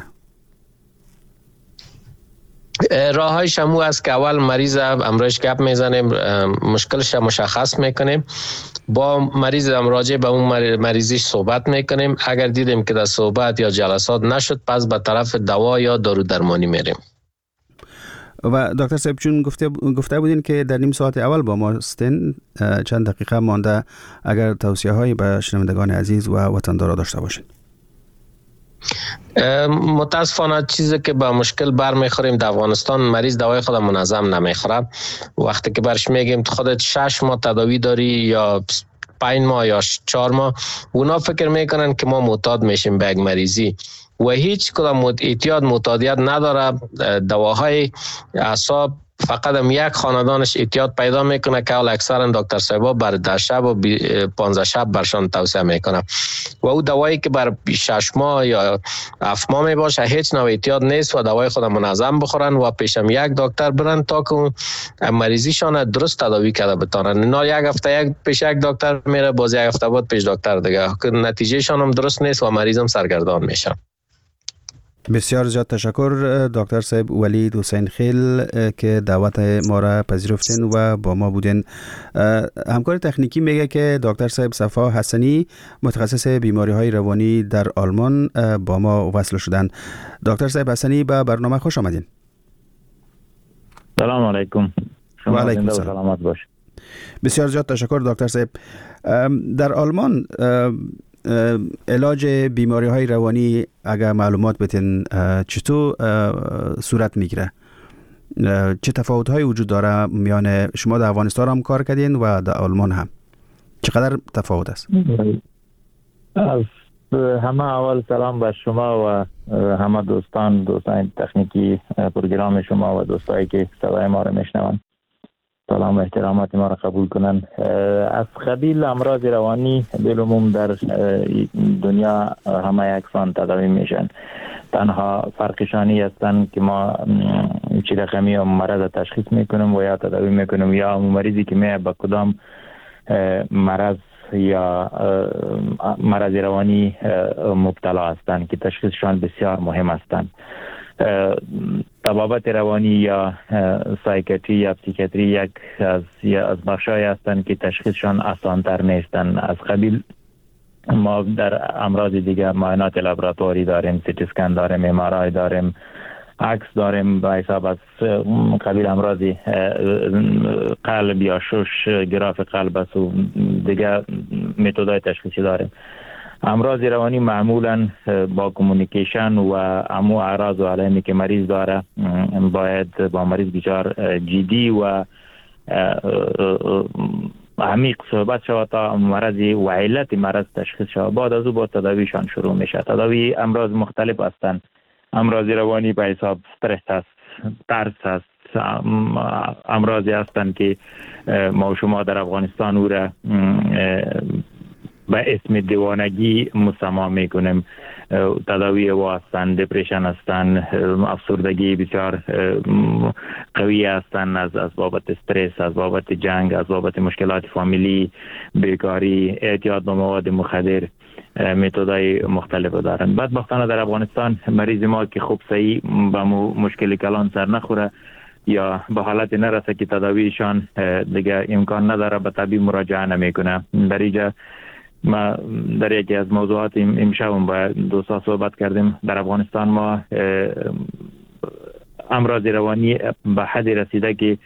راه های شمو است که اول مریض امراض گپ میزنیم، مشکلش مشخص میکنیم، با مریض راجع به اون مریضیش صحبت میکنیم. اگر دیدیم که در صحبت یا جلسات نشد پس به طرف دوا یا دارو درمانی میریم. و دکتر صاحب چون گفته گفته بودین که در نیم ساعت اول با ما هستین، چند دقیقه مانده اگر توصیه هایی به شنوندگان عزیز و وطندارا داشته باشین. متاسفانه چیزی که با مشکل برمیخوریم در افغانستان مریض دوای خود منظم نمیخوره. وقتی که برش میگیم خودت شش ماه تداوی داری یا پنج ماه یا چهار ماه، اونا فکر میکنن که ما معتاد میشیم به یک مریضی و هیچ کدام اعتیاد معتادیت نداره. دواهای اعصاب فقط هم یک خاندانش اعتیاد پیدا میکنه که اول اکثرا دکتر صاحبا بر ده شب و پانزده شب برشان توصیه میکنه و او دوایی که بر شش ماه یا هفت ماه میباشه هیچ نوع اعتیاد نیست و دوای خود منظم بخورن و پیشم یک دکتر برن تا که مریضیشان درست تداوی کرده بتانن. نه یک هفته یک پیش یک دکتر میره باز یک هفته بعد پیش دکتر دیگه، نتیجهشان هم درست نیست و مریضم سرگردان میشه. بسیار زیاد تشکر دکتر صاحب ولید حسین خیل که دعوت ما را پذیرفتین و با ما بودین. همکار تکنیکی میگه که دکتر صاحب صفا حسنی متخصص بیماری های روانی در آلمان با ما وصل شدن. دکتر صاحب حسنی به برنامه خوش آمدین. سلام علیکم. و علیکم سلام. بسیار زیاد تشکر دکتر صاحب. در آلمان علاج بیماری های روانی اگر معلومات بتین چطور صورت میگیره؟ چه تفاوت های وجود داره میان شما در افغانستان هم کار کردین و در آلمان هم؟ چقدر تفاوت است؟ از همه اول سلام به شما و همه دوستان دوستان تکنیکی پروگرام شما و دوستایی که صدای ما رو میشنون. سلام و احترامات ما را قبول کنند. از قبیل امراض روانی بالعموم در دنیا همه یکسان تداوی میشن. تنها فرقشانی هستند که ما چه رقمی مرض تشخیص میکنیم و یا تداوی میکنیم، یا مریضی که می به کدام مرض یا مرض روانی مبتلا هستند که تشخیصشان بسیار مهم هستند. طبابت روانی یا سایکیاتری یا پسیکیاتری یک از یا از بخشای هستند که تشخیصشان آسان‌تر نیستند. از قبیل ما در امراض دیگه معاینات لابراتواری داریم، سی تی اسکن داریم، ام آر آی داریم، عکس داریم، با حساب از قبیل امراض قلب یا شش گراف قلب است و دیگه متدای تشخیصی داریم. امراض روانی معمولا با کمونیکیشن و امو اعراض و علائمی که مریض داره باید با مریض بسیار جدی و عمیق صحبت شود تا مرض و علت مرض تشخیص شود. بعد از او با تداویشان شروع میشه. تداوی امراض مختلف هستند. امراض روانی به حساب استرس است، ترس است، امراضی هستند که ما شما در افغانستان او را به اسم دیوانگی مسما میکنیم. تداوی او هستند، دپریشن هستند، افسردگی بسیار قوی هستند از از بابت استرس، از بابت جنگ، از بابت مشکلات فامیلی، بیکاری، اعتیاد به مواد مخدر، متدای مختلف دارند. بدبختانه در افغانستان مریض ما که خوب صحیح به مشکل کلان سر نخوره یا به حالت نرسه که تداویشان دیگه امکان نداره به طبیب مراجعه نمیکنه. در اینجا ما در یکی از موضوعات امشب با دوستا صحبت کردیم. در افغانستان ما امراض روانی به حد رسیده که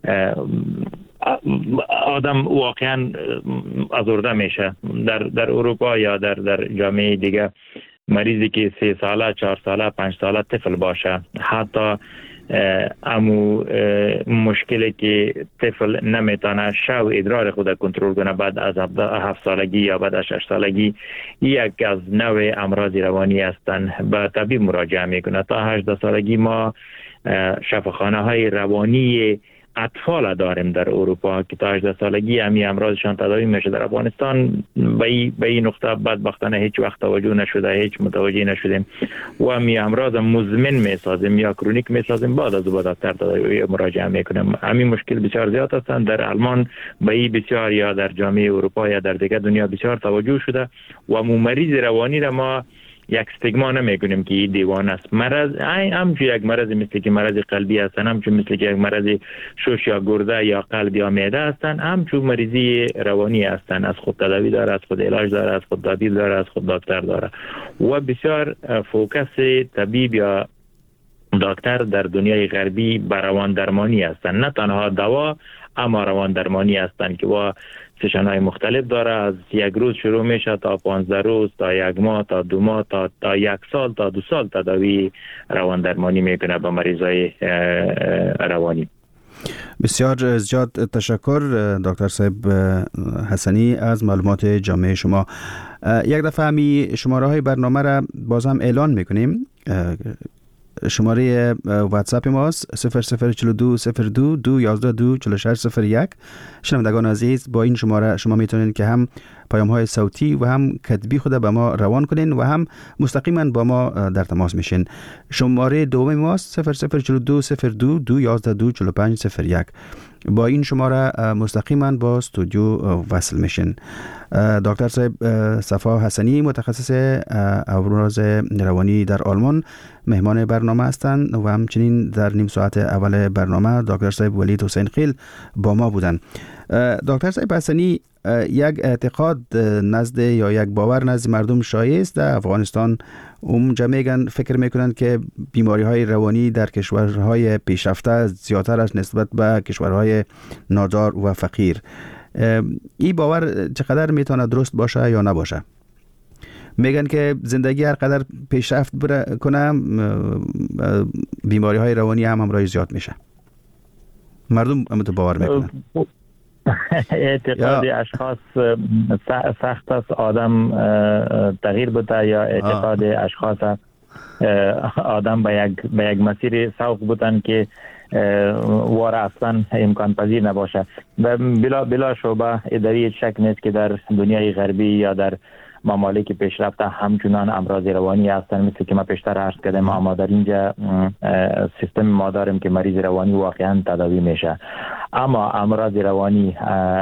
آدم واقعا آزرده میشه. در در اروپا یا در در جامعه دیگه مریضی که سه ساله، چهار ساله، پنج ساله طفل باشه، حتی امو مشکلی که طفل نمیتونه شو ادرار خود کنترل کنه بعد از هفت سالگی یا بعد از شش سالگی، یک از نوع امراض روانی هستند. به طبیب مراجعه میکنه. تا هجده سالگی ما شفاخانه های روانی اطفال داریم در اروپا که تا هجده سالگی همی امراضشان تداوی میشه. در افغانستان به این نقطه بدبختانه هیچ وقت توجه نشده، هیچ متوجه نشدیم و همی امراض مزمن میسازیم یا کرونیک میسازیم، بعد از او به دکتر تداوی مراجعه میکنیم. همین مشکل بسیار زیاد هستند. در آلمان به این بسیار یا در جامعه اروپا یا در دیگر دنیا بسیار توجه شده و مریض روانی را ما یک استیگما نمیکنیم که این دیوانه است. مرض همچون یک مرض مثل که مرض قلبی هستن، همچون مثل که یک مرض شش یا گرده یا قلب یا معده هستن، همچون مریضی روانی هستن. از خود تداوی داره، از خود علاج داره، از خود طبیب داره، از خود دکتر داره و بسیار فوکس طبیب یا دکتر در دنیای غربی بر روان درمانی هستن. نه تنها دوا اما روان درمانی هستن که با سشن‌های مختلف داره. از یک روز شروع میشه تا پانزده روز، تا یک ماه، تا دو ماه، تا تا یک سال، تا دو سال تداوی روان درمانی میکنه به مریضای روانی. بسیار زیاد تشکر دکتر صاحب حسنی از معلومات جامع شما. یک دفعه همی شماره های برنامه را باز هم اعلان میکنیم. شماره واتساپ ماست صفر صفر چهل و دو صفر دو دو یازده دو چهل و شش صفر یک. شنوندگان عزیز، با این شماره شما میتونید که هم پیام های صوتی و هم کتبی خود به ما روان کنین و هم مستقیما با ما در تماس میشین. شماره دوم ماست صفر صفر چهل و دو صفر دو دو یازده دو چهل و پنج صفر یک. با این شماره مستقیما با استودیو وصل میشین. دکتر صاحب صفا حسنی متخصص امراض روانی در آلمان مهمان برنامه هستند و همچنین در نیم ساعت اول برنامه دکتر صاحب ولید حسین خیل با ما بودند. دکتر صاحب حسنی، یک اعتقاد نزد یا یک باور نزد مردم شایع است در افغانستان، اونجا میگن فکر میکنن که بیماری های روانی در کشورهای پیشرفته زیادتر است نسبت به کشورهای نادار و فقیر. این باور چقدر میتونه درست باشه یا نباشه؟ میگن که زندگی هر قدر پیشرفت کنه بیماری های روانی هم همراه زیاد میشه. مردم هم تو باور میکنن. اعتقاد اشخاص سخت است آدم تغییر بده یا اعتقاد اشخاص آدم به یک به یک مسیر سوق بودن که واره اصلا امکان پذیر نباشه. بلا بلا شبه در این شک نیست که در دنیای غربی یا در ممالک پیشرفته همچنان امراض روانی هستند، مثل که ما پیشتر عرض کردم. اما در اینجا سیستم ما داریم که مریض روانی واقعا تداوی میشه، اما امراض روانی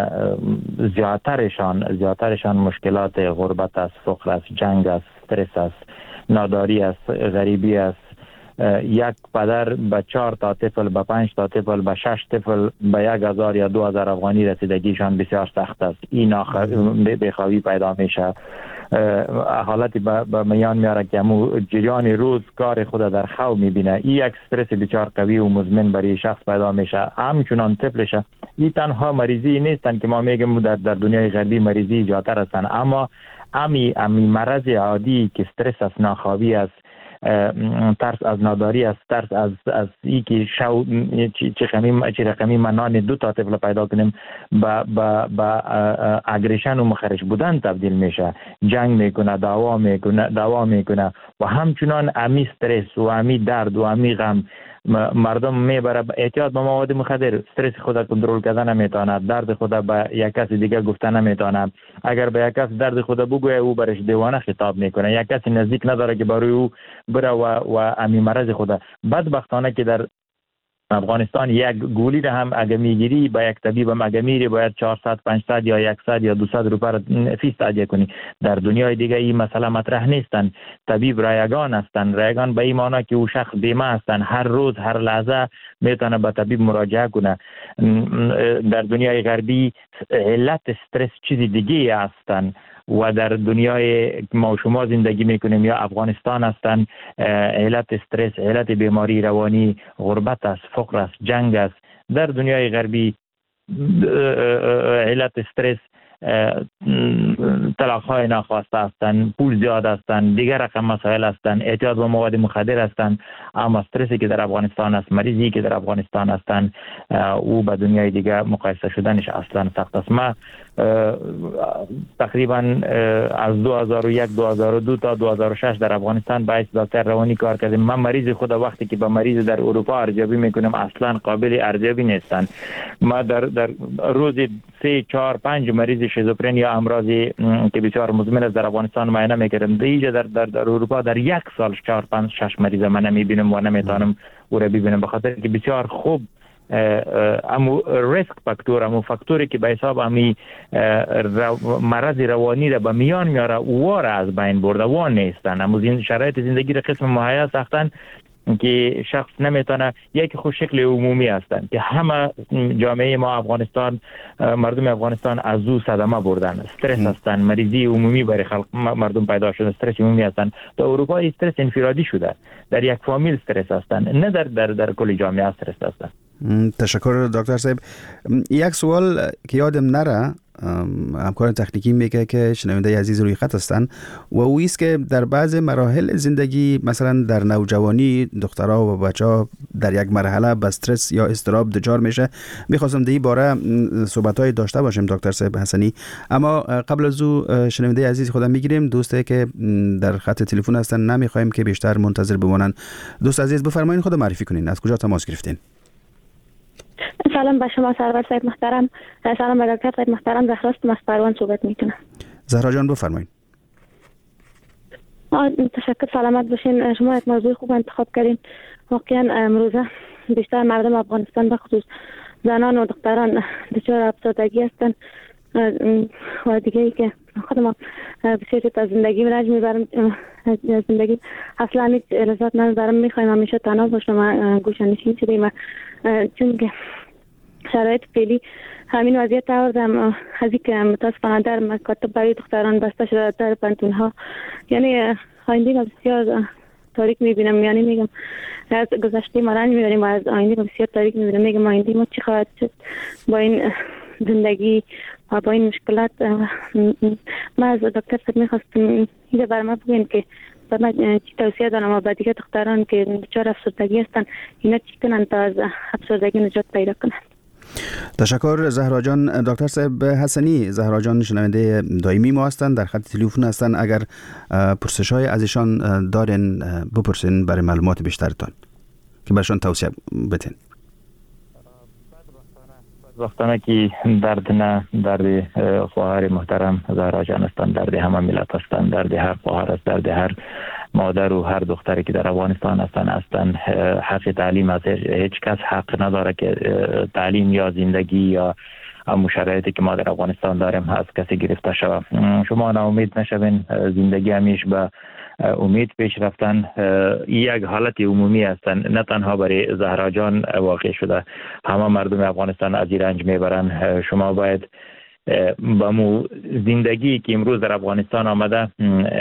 زیادترشان زیادترشان مشکلات غربت است، فقر است، جنگ است، استرس است، ناداری است، غریبی است. یک پدر به چهار تا طفل، به پنج تا طفل، به شش طفل به یک هزار یا دو هزار افغانی رسیدگیشان بسیار سخت است. این بخوابی پیدا میشه، حالتی به میان میاره که همون جریان روز کار خود در خواب میبینه. این یک استرس بسیار قوی و مزمن برای شخص پیدا میشه. همچنان طفلشه. این تنها مریضی نیستن که ما میگیم در در دنیای غربی مریضی زیادتر هستن، اما امی امی مرض عادی که استرس است، ناخوابی است، ترس از ناداری است، ترس از از ای که شو چه رقمی چه رقمی منان دو تا طفل پیدا کنیم با با با اگریشن و مخرج بودن تبدیل میشه، جنگ میکنه، دعوا میکنه دعوا میکنه و همچنان امی استرس و امی درد و امی غم مردم میبره اعتیاد به مواد مخدر. استرس خود کنترل کردن نمیتونه، درد خود به یک کس دیگه گفتن نمیتونه. اگر به یک کس درد خود بگویه او برش دیوانه خطاب میکنه. یک کسی نزدیک نداره که برای او بره و و امی مرض خود. بدبختانه که در افغانستان یک گولی را هم اگه میگیری با یک طبیب هم اگه میری باید چهارصد پانصد یا صد یا دویست روپیه فیس تادیه کنی. در دنیای دیگه این مسئله مطرح نیستن. طبیب رایگان هستن. رایگان به این معنی که او شخص بیمه هستن، هر روز هر لحظه میتونه به طبیب مراجعه کنه. در دنیای غربی علت استرس چیزی دیگه هستن و در دنیای ما و شما زندگی میکنیم یا افغانستان هستن علت استرس، علت بیماری روانی غربت است، فقر است، جنگ است. در دنیای غربی علت استرس طلاق‌های ناخواسته هستند، پول زیاد هستند، دیگر رقم مسائل هستند، اعتیاد به مواد مخدر هستند. اما استرسی که در افغانستان است، مریضی که در افغانستان هستند، او به دنیای دیگر مقایسه شدنش اصلا سخت است. ما تقریبا از دو هزار و یک دو هزار و دو تا دو هزار و شش در افغانستان با دکتر روانی کار کردیم. من مریض خود وقتی که با مریض در اروپا ارزیابی میکنم اصلا قابل ارزیابی نیستن. ما در در روز سه چهار پنج مریض شیزوفرنی یا امراضی که بسیار مزمن است در افغانستان معاینه میکردم. دیگه در در در اروپا در یک سال چهار پنج شش مریض من نمیبینم و نمیتونم او را ببینم، به خاطر که بسیار خوب امو ریسک فاکتور، امو فاکتوری که به حساب امی مرض روانی را به میان میاره واره از بین برده و نیستن. امو شرایط زندگی را قسم مهیا ساختن که شخص نمیتونه. یک خود شکل عمومی هستن که همه جامعه ما افغانستان، مردم افغانستان از او صدمه بردن. استرس هستن، مریضی عمومی برای خلق مردم پیدا شده، استرس عمومی هستن. در اروپا استرس انفرادی شده، در یک فامیل استرس هستن، نه در در در کل جامعه استرس هستن. تشکر دکتر صاحب. یک سوال که یادم نره، همکار تکنیکی میگه که شنونده عزیز روی خط هستن و او است که در بعض مراحل زندگی، مثلا در نوجوانی، دخترها و بچه‌ها در یک مرحله به استرس یا اضطراب دچار میشه. میخواستم در این باره صحبت‌های داشته باشیم دکتر صاحب حسنی، اما قبل از او شنونده عزیز خودم میگیریم. دوستی که در خط تلفن هستن نمیخوایم که بیشتر منتظر بمونن. دوست عزیز بفرمایید خود معرفی کنین، از کجا تماس گرفتین؟ سلام به شما سرور صاحب محترم. سلام به دکتر صاحب محترم. زهراست از پروان صحبت میکنم. زهرا جان بفرمایید. تشکر، سلامت باشین. شما یک موضوع خوب انتخاب کردین. واقعا امروزه بیشتر مردم افغانستان به خصوص زنان و دختران دچار افسردگی هستند و دیگه ای که خودم بسیار تا زندگی رنج میبرم، زندگی اصلا هیچ لذت ندارم. میخوایم همیشه تنها باشم، گوشه‌نشین شدیم چون که شرایط فعلی همین وضعیت آوردم. از اینکه متاسفانه در مکاتب برای دختران بسته شده، در پانتون‌ها، یعنی آینده بسیار تاریک میبینم. یعنی میگم از گذشته ما رنج میبریم و از آینده بسیار تاریک میبینم. میگم آینده ما چی خواهد شد با این زندگی و با این مشکلات. ما از دکتر صاحب میخواستم اینجا بر ما بگوین که من چی توصیه دارم و با دیگه دختران که دچار افسردگی هستن اینا چی کنن تا از افسردگی نجات پیدا کنن. تشکر زهرا جان. دکتر صاحب حسنی، زهرا جان شنونده دائمی ما هستند، در خط تلفن هستند. اگر پرسش های از ایشان دارین بپرسین برای معلومات بیشترتان که برشان توصیه بتین. وقتانه که درد نه درد خواهر محترم زهرا جان هستند، درد همه ملت هستند، درد هر خواهر است، درد هر مادر و هر دختری که در افغانستان هستند هستند. حق تعلیم از هیچ کس حق نداره که تعلیم یا زندگی یا همون شرایطی که ما در افغانستان داریم از کسی گرفته شود. شما ناامید نشوین، زندگی همیش به امید پیش رفتن. یک حالت عمومی هستن، نه تنها برای زهرا جان واقع شده، همه مردم افغانستان از این رنج میبرن. شما باید با مو زندگی که امروز در افغانستان آمده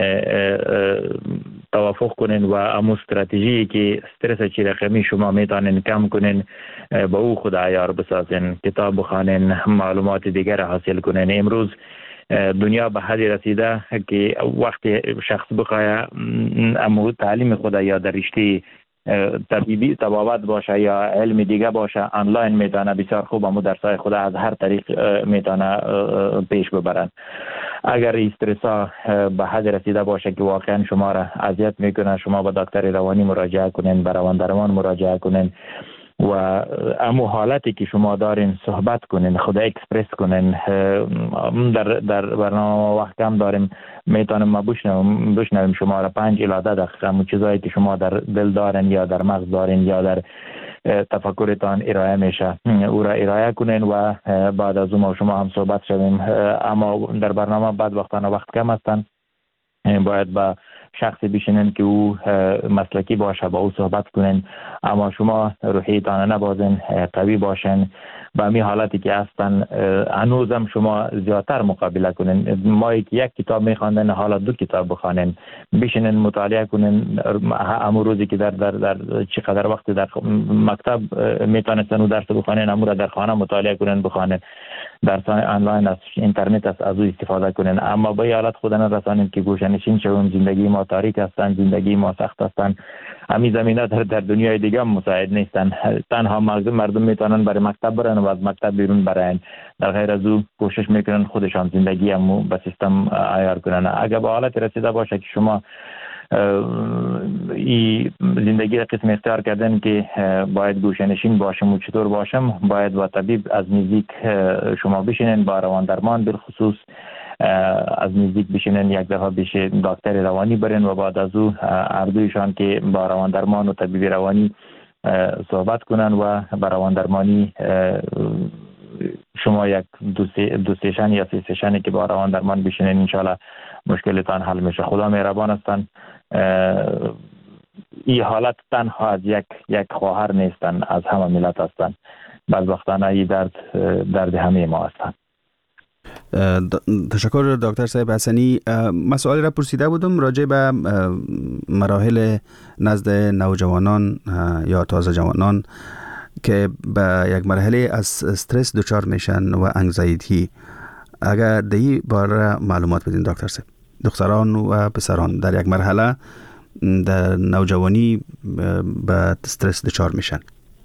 توافق کنین و امو استراتژی که استرس چی رقمی شما میتونین کم کنین با او خود عیار بسازین، کتاب بخوانین، معلومات دیگر حاصل کنین. امروز دنیا به حدی رسیده که وقتی شخص بخواه امو تعلیم خود یا در رشته طبیبی طبابت باشه یا علم دیگه باشه آنلاین میتونه بسیار خوب امو درسای خود از هر طریق میتونه پیش ببرن. اگر استرسا به حد رسیده باشه که واقعا شما را اذیت میکنه، شما به دکتر روانی مراجعه کنین، به روان مراجعه کنین و امو حالتی که شما دارین صحبت کنین، خود اکسپرس کنین. در در برنامه وقت کم داریم، میتونم ما بشنویم بشنویم شما را پنج الی ده دقیقه همون چیزایی که شما در دل دارین یا در مغز دارین یا در تفکرتان ارائه میشه او را ارائه کنین و بعد از اون شما هم صحبت شویم. اما در برنامه بعد وقتانه وقت کم هستن، باید با شخصی بشینن که او مسلکی باشه، با او صحبت کنین. اما شما روحیتان نبازین، قوی باشین. با می حالتی که هستن هنوزم شما زیادتر مقابله کنین. ما یک کتاب میخواندن حالا دو کتاب بخوانین، بشینن مطالعه کنین. امو روزی که در در در چقدر وقت در مکتب میتونستن درس بخوانین، امو را در خانه مطالعه کنین بخوانین. درس آنلاین از اینترنت است، از او استفاده کنین. اما به حالت خودن رسانین که گوشه‌نشین شویم. زندگی ما تاریک هستن، زندگی ما سخت هستن. همین زمینه در, در دنیای دیگه هم مساعد نیستن. تنها مردم مردم میتونن برای مکتب برن و از مکتب بیرون برن. در غیر از او کوشش میکنن خودشان زندگی هم به سیستم عیار کنن. اگر به حالت رسیده باشه که شما این زندگی قسم اختیار کردن که باید گوشه‌نشین باشم و چطور باشم، باید با طبیب از نزدیک شما بشینن، با روان درمان بالخصوص از نزدیک بشینن، یک دفعه بشه دکتر روانی برن و بعد از او اردویشان که با روان درمان و طبیب روانی صحبت کنن و با روان درمانی شما یک دو سیشن یا سه سیشنی که با روان درمان بشینن، انشالله مشکلتان حل میشه. خدا مهربان هستن. این حالت تنها از یک یک خواهر نیستن، از همه ملت هستن. بدبختانه این درد درد همه ما هستن. تشکر دکتر صاحب حسنی. مسائل را پرسیده بودم راجع به مراحل نزد نوجوانان یا تازه جوانان که به یک مرحله از استرس دچار میشن و انگزایتی. اگر دی باره معلومات بدین دکتر صاحب. دختران و پسران در یک مرحله در نوجوانی به استرس دچار میشن.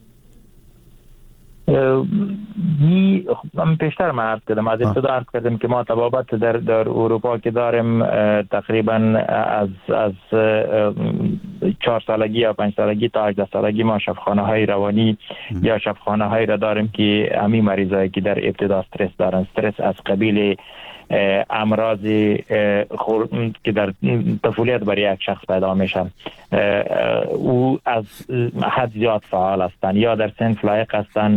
من پیشتر ما عرض کردم، از ابتدا عرض کردم که ما طبابت در در اروپا که داریم تقریبا از از چهار سالگی یا پنج سالگی تا هجده سالگی ما شفاخانه های روانی یا شفاخانه های را داریم که همین مریضایی که در ابتدا استرس دارن، استرس از قبیل امراض که در طفولیت برای یک شخص پیدا میشن، او از حد زیاد فعال هستن یا در سن لایق هستن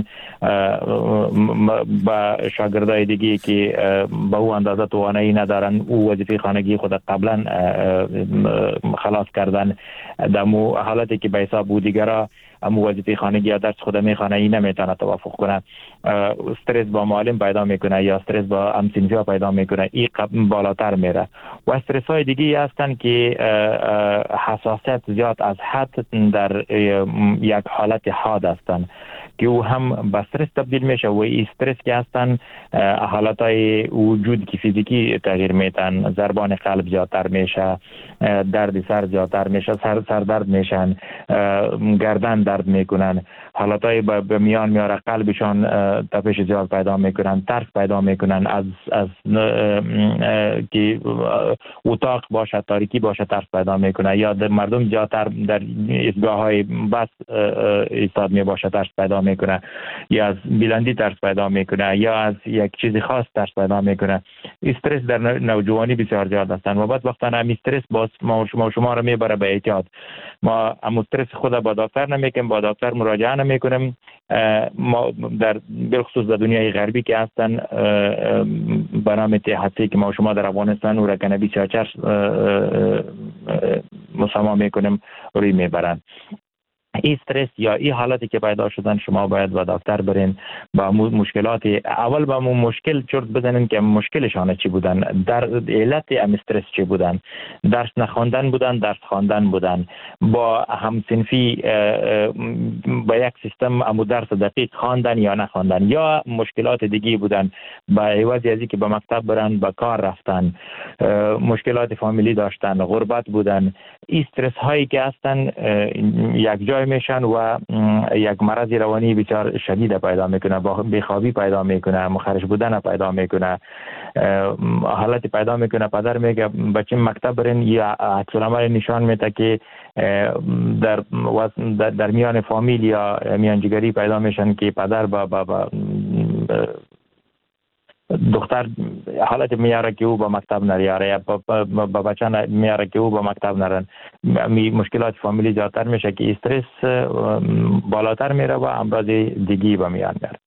با شاگردای دیگه که با او اندازه توانایی ندارن، او وظیفه خانگی خود قبلا خلاص کردن. در حالتی که به حساب او دیگرها امو وظیفه خانگی یا درس خود میخوانه، این نمیتونه توافق کنه. استرس با معلم پیدا میکنه یا استرس با همسنفی پیدا میکنه، این بالاتر میره. و استرس های دیگه هستن که حساسیت زیاد از حد در یک حالت حاد هستن که او هم به استرس تبدیل میشه و این استرس که هستن حالت های وجود که فیزیکی تغییر میتن، ضربان قلب زیادتر میشه، درد سر زیادتر میشه، سر سر درد میشن، گردن درد میکنن، حالتهای به میان میاره، قلبشان تپش زیاد پیدا میکنن، ترس پیدا میکنن، از از که اتاق باشه، تاریکی باشه ترس پیدا میکنه، یا مردم زیادتر در ایستگاه های بس ایستاد می باشه ترس پیدا میکنه، یا از بلندی ترس پیدا میکنه، یا از یک چیز خاص ترس پیدا میکنه. استرس در نوجوانی بسیار زیاد هستند و بعد وقتا هم استرس باز ما شما شما را میبره به احتیاط. ما ام استرس خود با دکتر نمیکنیم، با دکتر مراجعه نمیکنیم. ما در بالخصوص در دنیای غربی که هستن به نام تحصیل که ما شما در افغانستان و رکنه بیست و چهار مسما میکنیم روی میبرن. این استرس یا این حالتی که پیدا شدن شما باید با دکتر برین، با مشکلات اول با مو مشکل چرت بزنین که مشکلشان چی بودن، در علت ام استرس چی بودن، درس نخواندن بودن، درس خواندن بودن، با همسنفی با یک سیستم امو درس دقیق خواندن یا نخواندن، یا مشکلات دیگه بودن با عوض ازی که به مکتب برن به کار رفتن، مشکلات فامیلی داشتن، غربت بودن. استرس هایی که هستن یک جای میشن و یک مرض روانی بسیار شدید پیدا میکنه، بیخوابی پیدا میکنه، مخرج بودن پیدا میکنه، حالت پیدا میکنه. پدر میگه بچه مکتب برین، یا عکس العمل نشان میده که در در, در میان فامیل یا میانجیگری پیدا میشن که پدر با, با, با دختر حالت میاره که او با مکتب نریاره، یا با بچه میاره که او با مکتب نرن. مشکلات فامیلی زیادتر میشه که استرس بالاتر میره و امراض دیگی با میان میاره.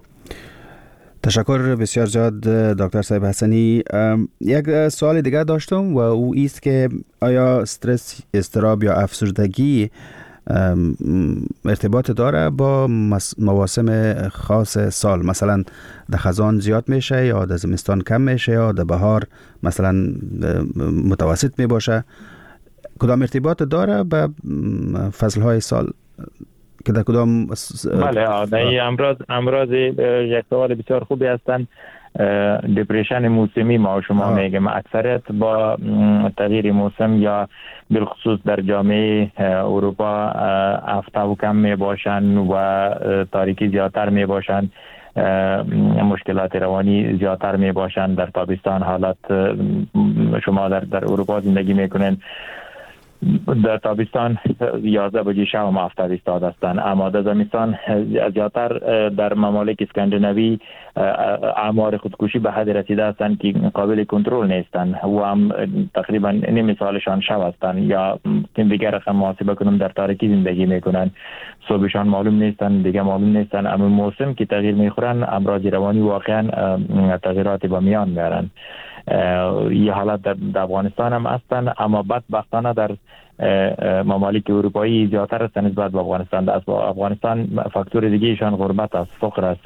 تشکر بسیار زیاد دکتر صاحب حسنی. یک سوال دیگه داشتم و او ایست که آیا استرس، اضطراب یا افسردگی ارتباط داره با مواسم خاص سال؟ مثلا در خزان زیاد میشه یا در زمستان کم میشه یا در بهار مثلا متوسط می باشه؟ کدام ارتباط داره به فصلهای سال که در کدام؟ بله، در امراض امراض یک سوال بسیار خوبی هستند. دپرشن موسمی ما شما میگم اکثریت با تغییر موسم یا بالخصوص در جامعه اروپا هفته و کم می باشن و تاریکی زیادتر می باشن، مشکلات روانی زیادتر می باشن. در تابستان حالت شما در, در اروپا زندگی میکنن، در تابستان یازده بجه شب ما هفته ایستاد هستند، اما در زمستان زیادتر در ممالک اسکاندیناوی اعمار خودکشی به حد رسیده هستند که قابل کنترل نیستند و هم تقریبا نیم سالشان شب هستند، یا دیگر رقم محاسبه کنم در تاریکی زندگی میکنن، صبحشان معلوم نیستند، دیگه معلوم نیستند. اما موسم که تغییر میخورن امراض روانی واقعا تغییرات با میان میارن. یه حالت در افغانستان هم هستن، اما بدبختانه در ممالک اروپایی زیادتر است نسبت به افغانستان. در افغانستان فاکتور دیگه ایشان غربت است، فقر است،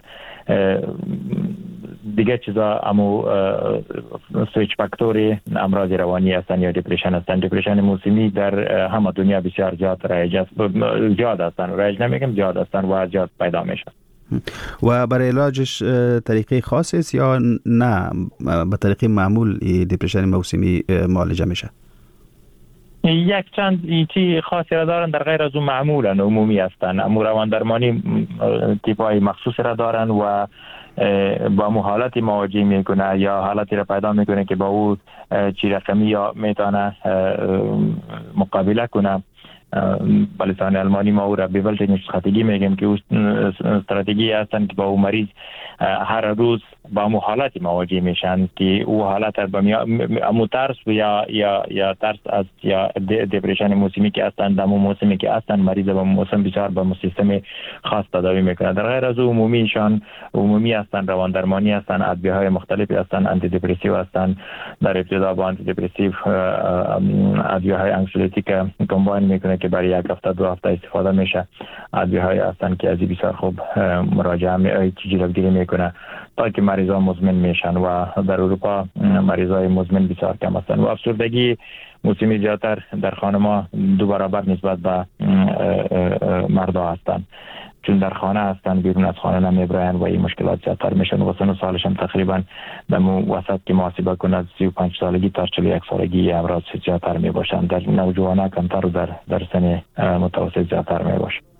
دیگه چیزا امو سویچ فاکتوری امراض روانی هستن یا دپرشن هستن. دپرشن موسمی در همه دنیا بسیار زیاد رایج است، زیاد هستن، رایج نمیگم زیاد هستن و زیاد پیدا میشن. و برای علاجش طریقه خاصی است یا نه به طریقه معمول دپرشن موسمی معالجه میشه؟ یک چند چیز خاصی را دارن، در غیر از اون معمولا عمومی هستن. امو روان درمانی تیپای مخصوص را دارن و با مو حالتی مواجه میکنه یا حالتی را پیدا میکنه که با او چی رقمی یا میتونه مقابله کنه. به لسان آلمانی ما او را بیولتنگ استراتژی میگیم که او استراتژی هستن که با او مریض هر روز با مو حالتی مواجه میشن که او حالت با مو ترس یا یا یا ترس از یا دپرشن موسمی که هستن، در موسمی که هستن مریض با موسم بسیار با سیستم خاص تداوی میکنه. در غیر از او عمومیشان عمومی هستن، روان درمانی هستن، ادویه های مختلفی هستن، آنتی دپرسیو هستن. در ابتدا با آنتی دپرسیو ادویه های انکسیولیتیک کمباین میکنه که برای یک هفته دو هفته استفاده میشه. ادویه های هستن که از بسیار خوب مراجعه می جلوگیری میکنه تا که مریضا مزمن میشن و در اروپا مریضای مزمن بسیار کم هستن. و افسردگی موسمی زیادتر در خانما دو برابر نسبت به مردا هستن، چون در خانه هستن، بیرون از خانه نمیبرن و این مشکلات زیادتر میشن و سن و سالش هم تقریبا در وسط که محاسبه کنه از سی و پنج سالگی تا چهل و یک سالگی امراض زیادتر میباشن. در نوجوانان کمتر و در در سن متوسط زیادتر میباشن.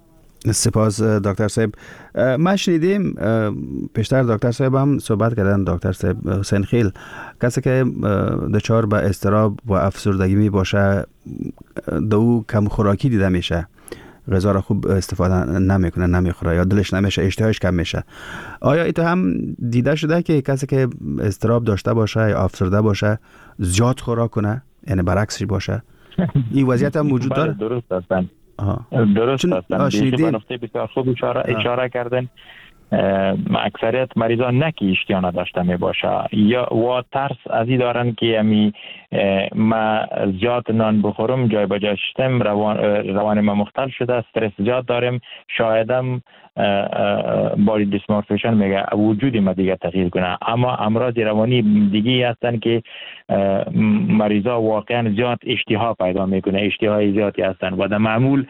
سپاس دکتر صاحب. ما شنیدیم پیشتر دکتر صاحب هم صحبت کردن، دکتر صاحب حسین خیل، کسی که دچار به اضطراب و افسردگی می باشه دو کم خوراکی دیده میشه، غذا را خوب استفاده نمیکنه، نمیخوره یا دلش نمیشه، اشتهاش کم میشه. آیا ایتو هم دیده شده که کسی که اضطراب داشته باشه یا افسرده باشه زیاد خوراک کنه، یعنی برعکسش باشه؟ این وضعیت هم وجود داره؟ درست هستن. آها. درست هستن. به نقطه بسیار خوب اشاره اشاره کردن. اکثریت مریضان نه که اشتها نداشته می باشه یا و ترس از این دارن که امی ما زیاد نان بخورم جای بجای شدم، روان روان ما مختل شده، استرس زیاد دارم، شایدم بادی دیسمورفیشن میگه وجودی ما دیگه تغییر کنه. اما امراض روانی دیگه هستن که مریضا واقعا زیاد اشتها پیدا میکنه، اشتهای زیادی هستن و در معمول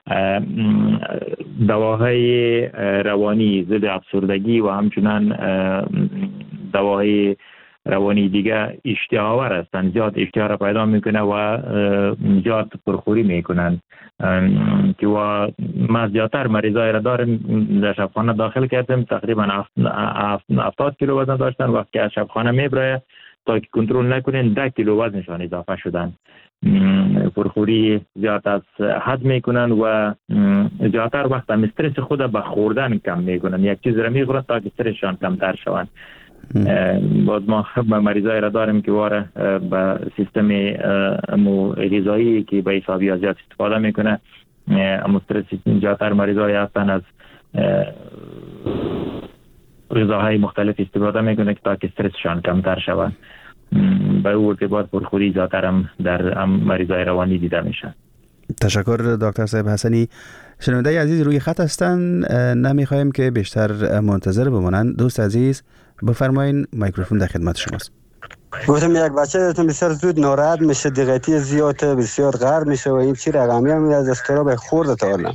دواهای روانی ضد افسردگی و همچنان دواهای روانی دیگه اشتهاور هستن، زیاد اشتها را پیدا میکنه و زیاد پرخوری میکنن که و ما زیادتر مریضای را دارم در شبخانه داخل کردم، تقریبا هفتاد کیلو وزن داشتن، وقتی از شبخانه میبره تا که کنترل نکنین ده کیلو وزنشان اضافه شدن. پرخوری زیاد از حد میکنن و زیادتر وقت هم استرس خود به خوردن کم میکنن، یک چیز را میخورن تا که استرسشان کمتر شوند. باز ما مریضای را داریم که واره به سیستم غذایی که به حسابی زیاد استفاده میکنه، اما استرس زیادتر مریضای هستن از غذاهای مختلف استفاده میکنه که تا که استرسشان کمتر شوند. به او ارتباط پرخوری زیادتر هم در مریضای روانی دیده میشه. تشکر دکتر صاحب حسنی. شنونده عزیز روی خط هستن، نمیخوایم که بیشتر منتظر بمانند. دوست عزیز بفرمایین، میکروفون در خدمت شماست. گفتم یک بچه دارم بسیار زود ناراحت میشه، دقتی زیاد بسیار غر میشه و این چی رقمی هم از اضطراب خورده تا الان.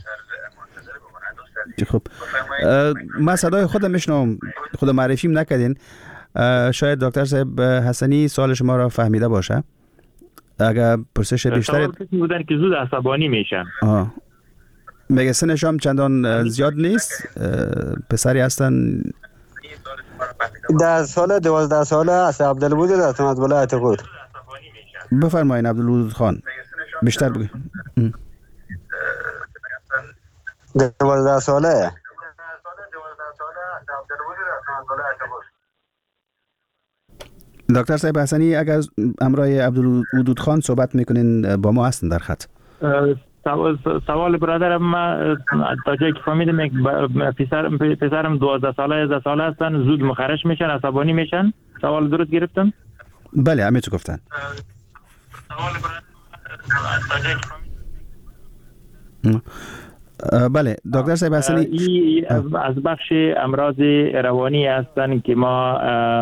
خب ما صدای خودم میشنم، خود معرفیم نکردین. شاید دکتر صاحب حسنی سوال شما را فهمیده باشه. اگر پرسش بیشتری سوال کسی بودن که زود عصبانی میشن. آه. میگه سنش هم چندان زیاد نیست، پسری هستن ده ساله دوازده ساله از عبدالودود هستم از ولایت قود. بفرمایین عبدالودود خان بیشتر بگید. دوازده ساله دکتر صاحب حسنی اگر امرای عبدالودود خان صحبت میکنین با ما هستن در خط. سوال برادرم ما تا جایی که فهمیدم پسرم پسرم دوازده ساله یازده ساله هستن، زود مخرش میشن، عصبانی میشن. سوال درست گرفتم؟ بله همه چی گفتن. سوال برادرم تا جایی که فهمیدم بله دکتر صاحب حسنی ای از بخش امراض روانی هستند که ما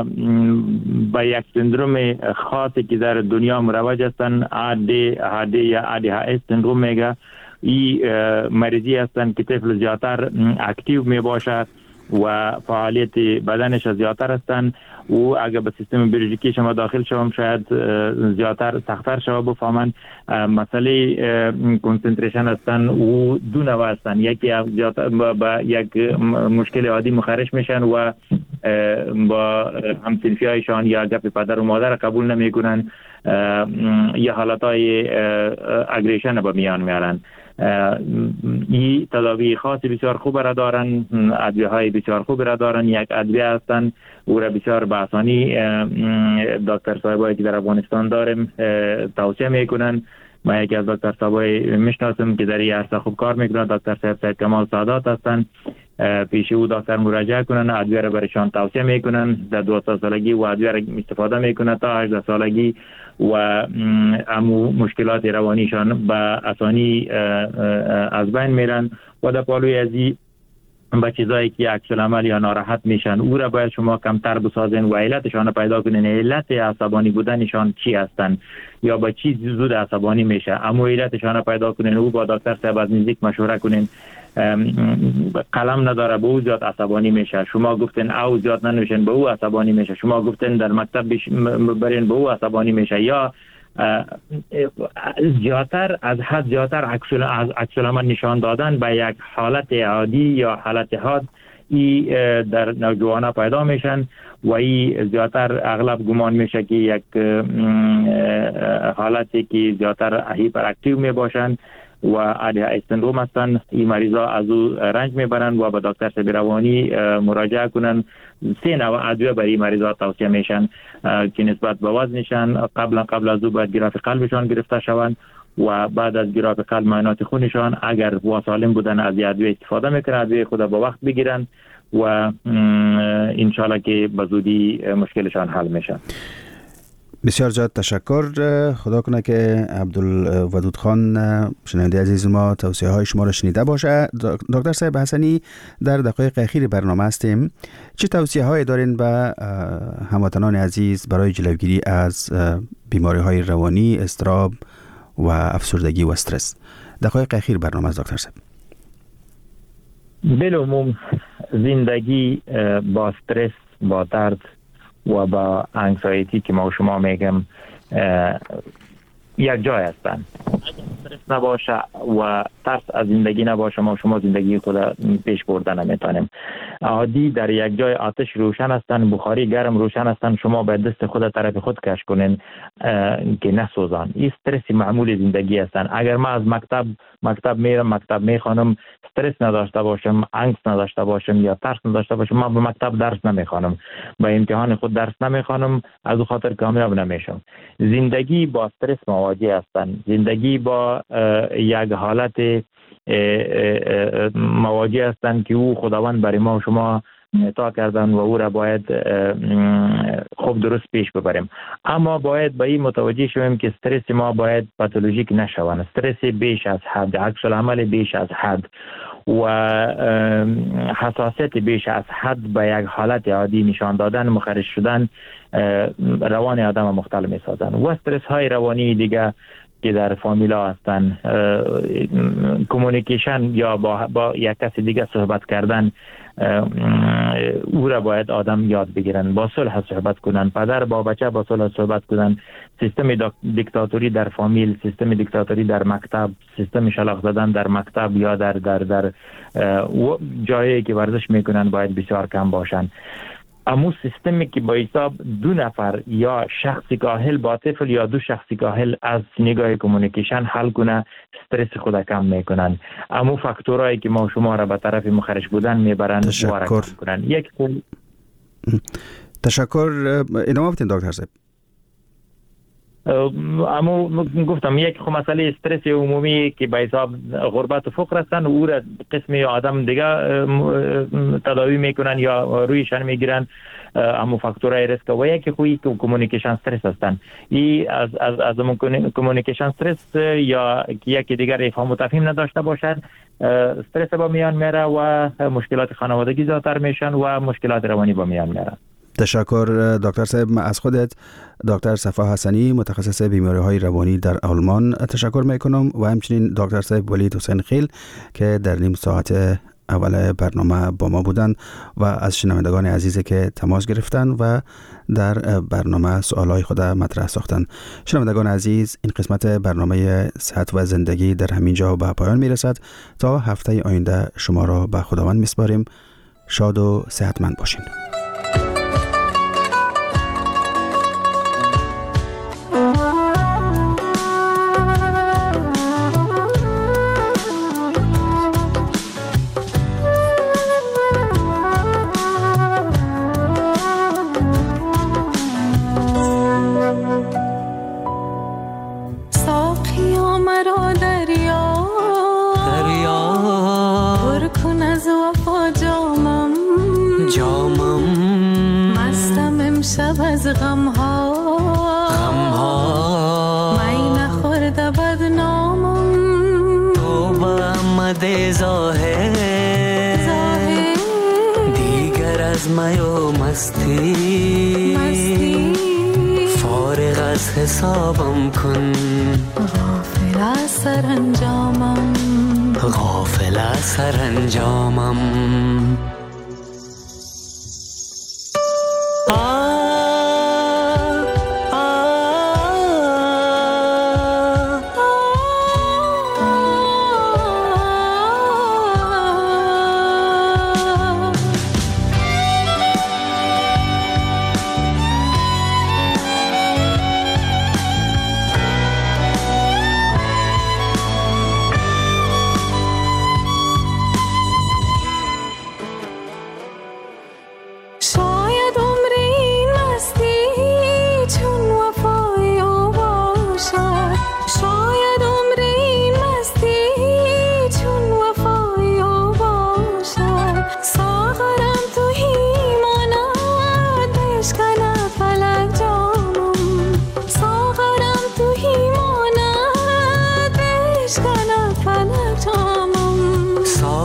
با یک سندروم خاصی که در دنیا مروج هستند، ای دی اچ دی یا ای دی اچ اس سندروم میگه. این مریضی هستند که طفل زیادتر اکتیو می باشد و فعالیت بدنش زیادتر هستند و اگر به سیستم بیولوژیکی شما داخل شوم شاید زیادتر سخت‌تر شما بفهمن. مسئله کنسنتریشن هستن و دو نوع هستن، یکی با یک مشکل عادی مخرش میشن و با همسنفی هایشان یا گپ پدر و مادر قبول نمی کنن، یا حالت های اگریشن با میان میارن. این تداوی خاصی بسیار خوب را دارن، ادویه های بسیار خوب را دارن. یک ادویه هستن او را بسیار به آسانی دکتر صاحبایی که در افغانستان داریم توصیه میکنن. ما یکی از دکتر صاحبایی میشناسم که در این عرصه خوب کار میکنن، دکتر صاحب سید کمال سادات هستن. پیش او دکتر مراجعه کنن، ادویه را برایشان توصیه میکنن. در دوازده سالگی و ادویه را استفاده میکنن تا هجده سالگی و امو مشکلات روانیشان به آسانی از بین میرن و در پالوی ازی با چیزایی که عکس العمل یا ناراحت میشن او را باید شما کمتر بسازین و علتشان پیدا کنین. علت عصبانی بودنشان چی هستن یا با چی زود عصبانی میشه، اما علتشان پیدا کنین او با دکتر صاحب از نزدیک مشوره کنین. قلم نداره به او زیاد عصبانی میشه، شما گفتین او زیاد ننوشین به او عصبانی میشه، شما گفتین در مکتب برین به او عصبانی میشه، یا زیادتر از حد زیادتر عکس العمل نشان دادن به یک حالت عادی یا حالت حاد ای در نوجوانان پیدا میشن و ای زیادتر اغلب گمان میشه که یک حالتی که زیادتر هایپر اکتیو می باشن و ای سندروم هستن. این مریضا از او رنج میبرن و به دکتر طب روانی مراجعه کنن. سه نوع ادویه برای مریضا توصیه میشن که نسبت به وزنشان قبل قبل از او باید گراف قلبشان گرفته شوند و بعد از گراف قلب معاینات خونشان اگر و سالم بودن از ادویه استفاده میکنن، ادویه خود با وقت بگیرن و انشالله که به زودی مشکلشان حل میشه. بسیار زیاد تشکر. خدا کنه که عبدالودود خان شنونده عزیز ما توصیه های شما را شنیده باشه. دکتر صاحب حسنی، در دقایق اخیر برنامه هستیم، چه توصیه هایی دارین به هموطنان عزیز برای جلوگیری از بیماری های روانی، اضطراب و افسردگی و استرس؟ دقایق اخیر برنامه از دکتر صاحب. بالعموم زندگی با استرس، با درد و با انگزایتی که ما شما میگم یک جای هستن. اگر استرس نباشه و ترس از زندگی نباشه ما شما زندگی خود پیش بردن نمیتونیم. عادی در یک جای آتش روشن هستن، بخاری گرم روشن هستن، شما باید دست خود طرف خود کش کنین که نسوزان. این استرس معمول زندگی هستن. اگر ما از مکتب مکتب میرم، مکتب میخوانم، استرس نداشته باشم، انگس نداشته باشم یا ترس نداشته باشم، من به مکتب درس نمیخوانم، به امتحان خود درس نمیخوانم، از او خاطر کامیاب نمیشم. زندگی با استرس مواجه هستن. زندگی با یک حالت مواجه هستن که او خداوند برای ما و شما عطا کردن و او را باید خوب درست پیش ببریم. اما باید به این متوجه شویم که استرس ما باید پاتولوژیک نشوند. استرس بیش از حد، عکس العمل بیش از حد و حساسیت بیش از حد به یک حالت عادی نشان دادن، مخرج شدن روان آدم مختل می سازن. و استرس های روانی دیگه که در فامیلا هستن، کمونیکیشن یا با, با یک کسی دیگه صحبت کردن، او را باید آدم یاد بگیرن، با صلح صحبت کنن، پدر با بچه با صلح صحبت کنن. سیستم دیکتاتوری در فامیل، سیستم دیکتاتوری در مکتب، سیستم شلاق زدن در مکتب یا در در در جایی که ورزش میکنن باید بسیار کم باشن. اما سیستمی که با حساب دو نفر یا شخصی کاهل با طفل یا دو شخصی کاهل از نگاه کمونیکیشن حل کنه، استرس خود کم میکنن. اما فاکتورایی که ما شما را به طرف مخرج بودن میبرن و را کم کنن. یک کل... تشکر. ادامه بدین دکتر صاحب. اما گفتم یک خو مسئله استرس عمومی که به حساب غربت و فقر هستن، او را قسمی آدم دیگه تداوی میکنن یا رویشان میگیرن. اما فاکتورهای ریسک و یکی خویی که کمونیکیشن استرس هستن. ای از از از کمونیکیشن استرس یا یکی دیگر افهام و تفهیم نداشته باشد، استرس با میان میره و مشکلات خانوادگی زیادتر میشن و مشکلات روانی با میان میره. تشکر دکتر صاحب. از خودت دکتر صفا حسنی، متخصص بیماری های روانی در آلمان، تشکر میکنم و همچنین دکتر صاحب ولید حسین خیل که در نیم ساعت اول برنامه با ما بودن و از شنوندگان عزیزی که تماس گرفتن و در برنامه سوالای خود مطرح ساختن. شنوندگان عزیز، این قسمت برنامه صحت و زندگی در همین جا به پایان میرسد. تا هفته آینده شما را به خداوند میسپاریم. شاد و صحتمند باشین. غم ها غم ها می نخورده بدنامم، تو با آمده ظاهر ظاهر دیگر از می و مستی مستی، فارغ از حسابم کن، غافل از سرانجامم غافل از سرانجامم.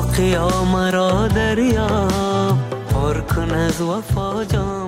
ساقیا مرا دریا پر کن از وفا جام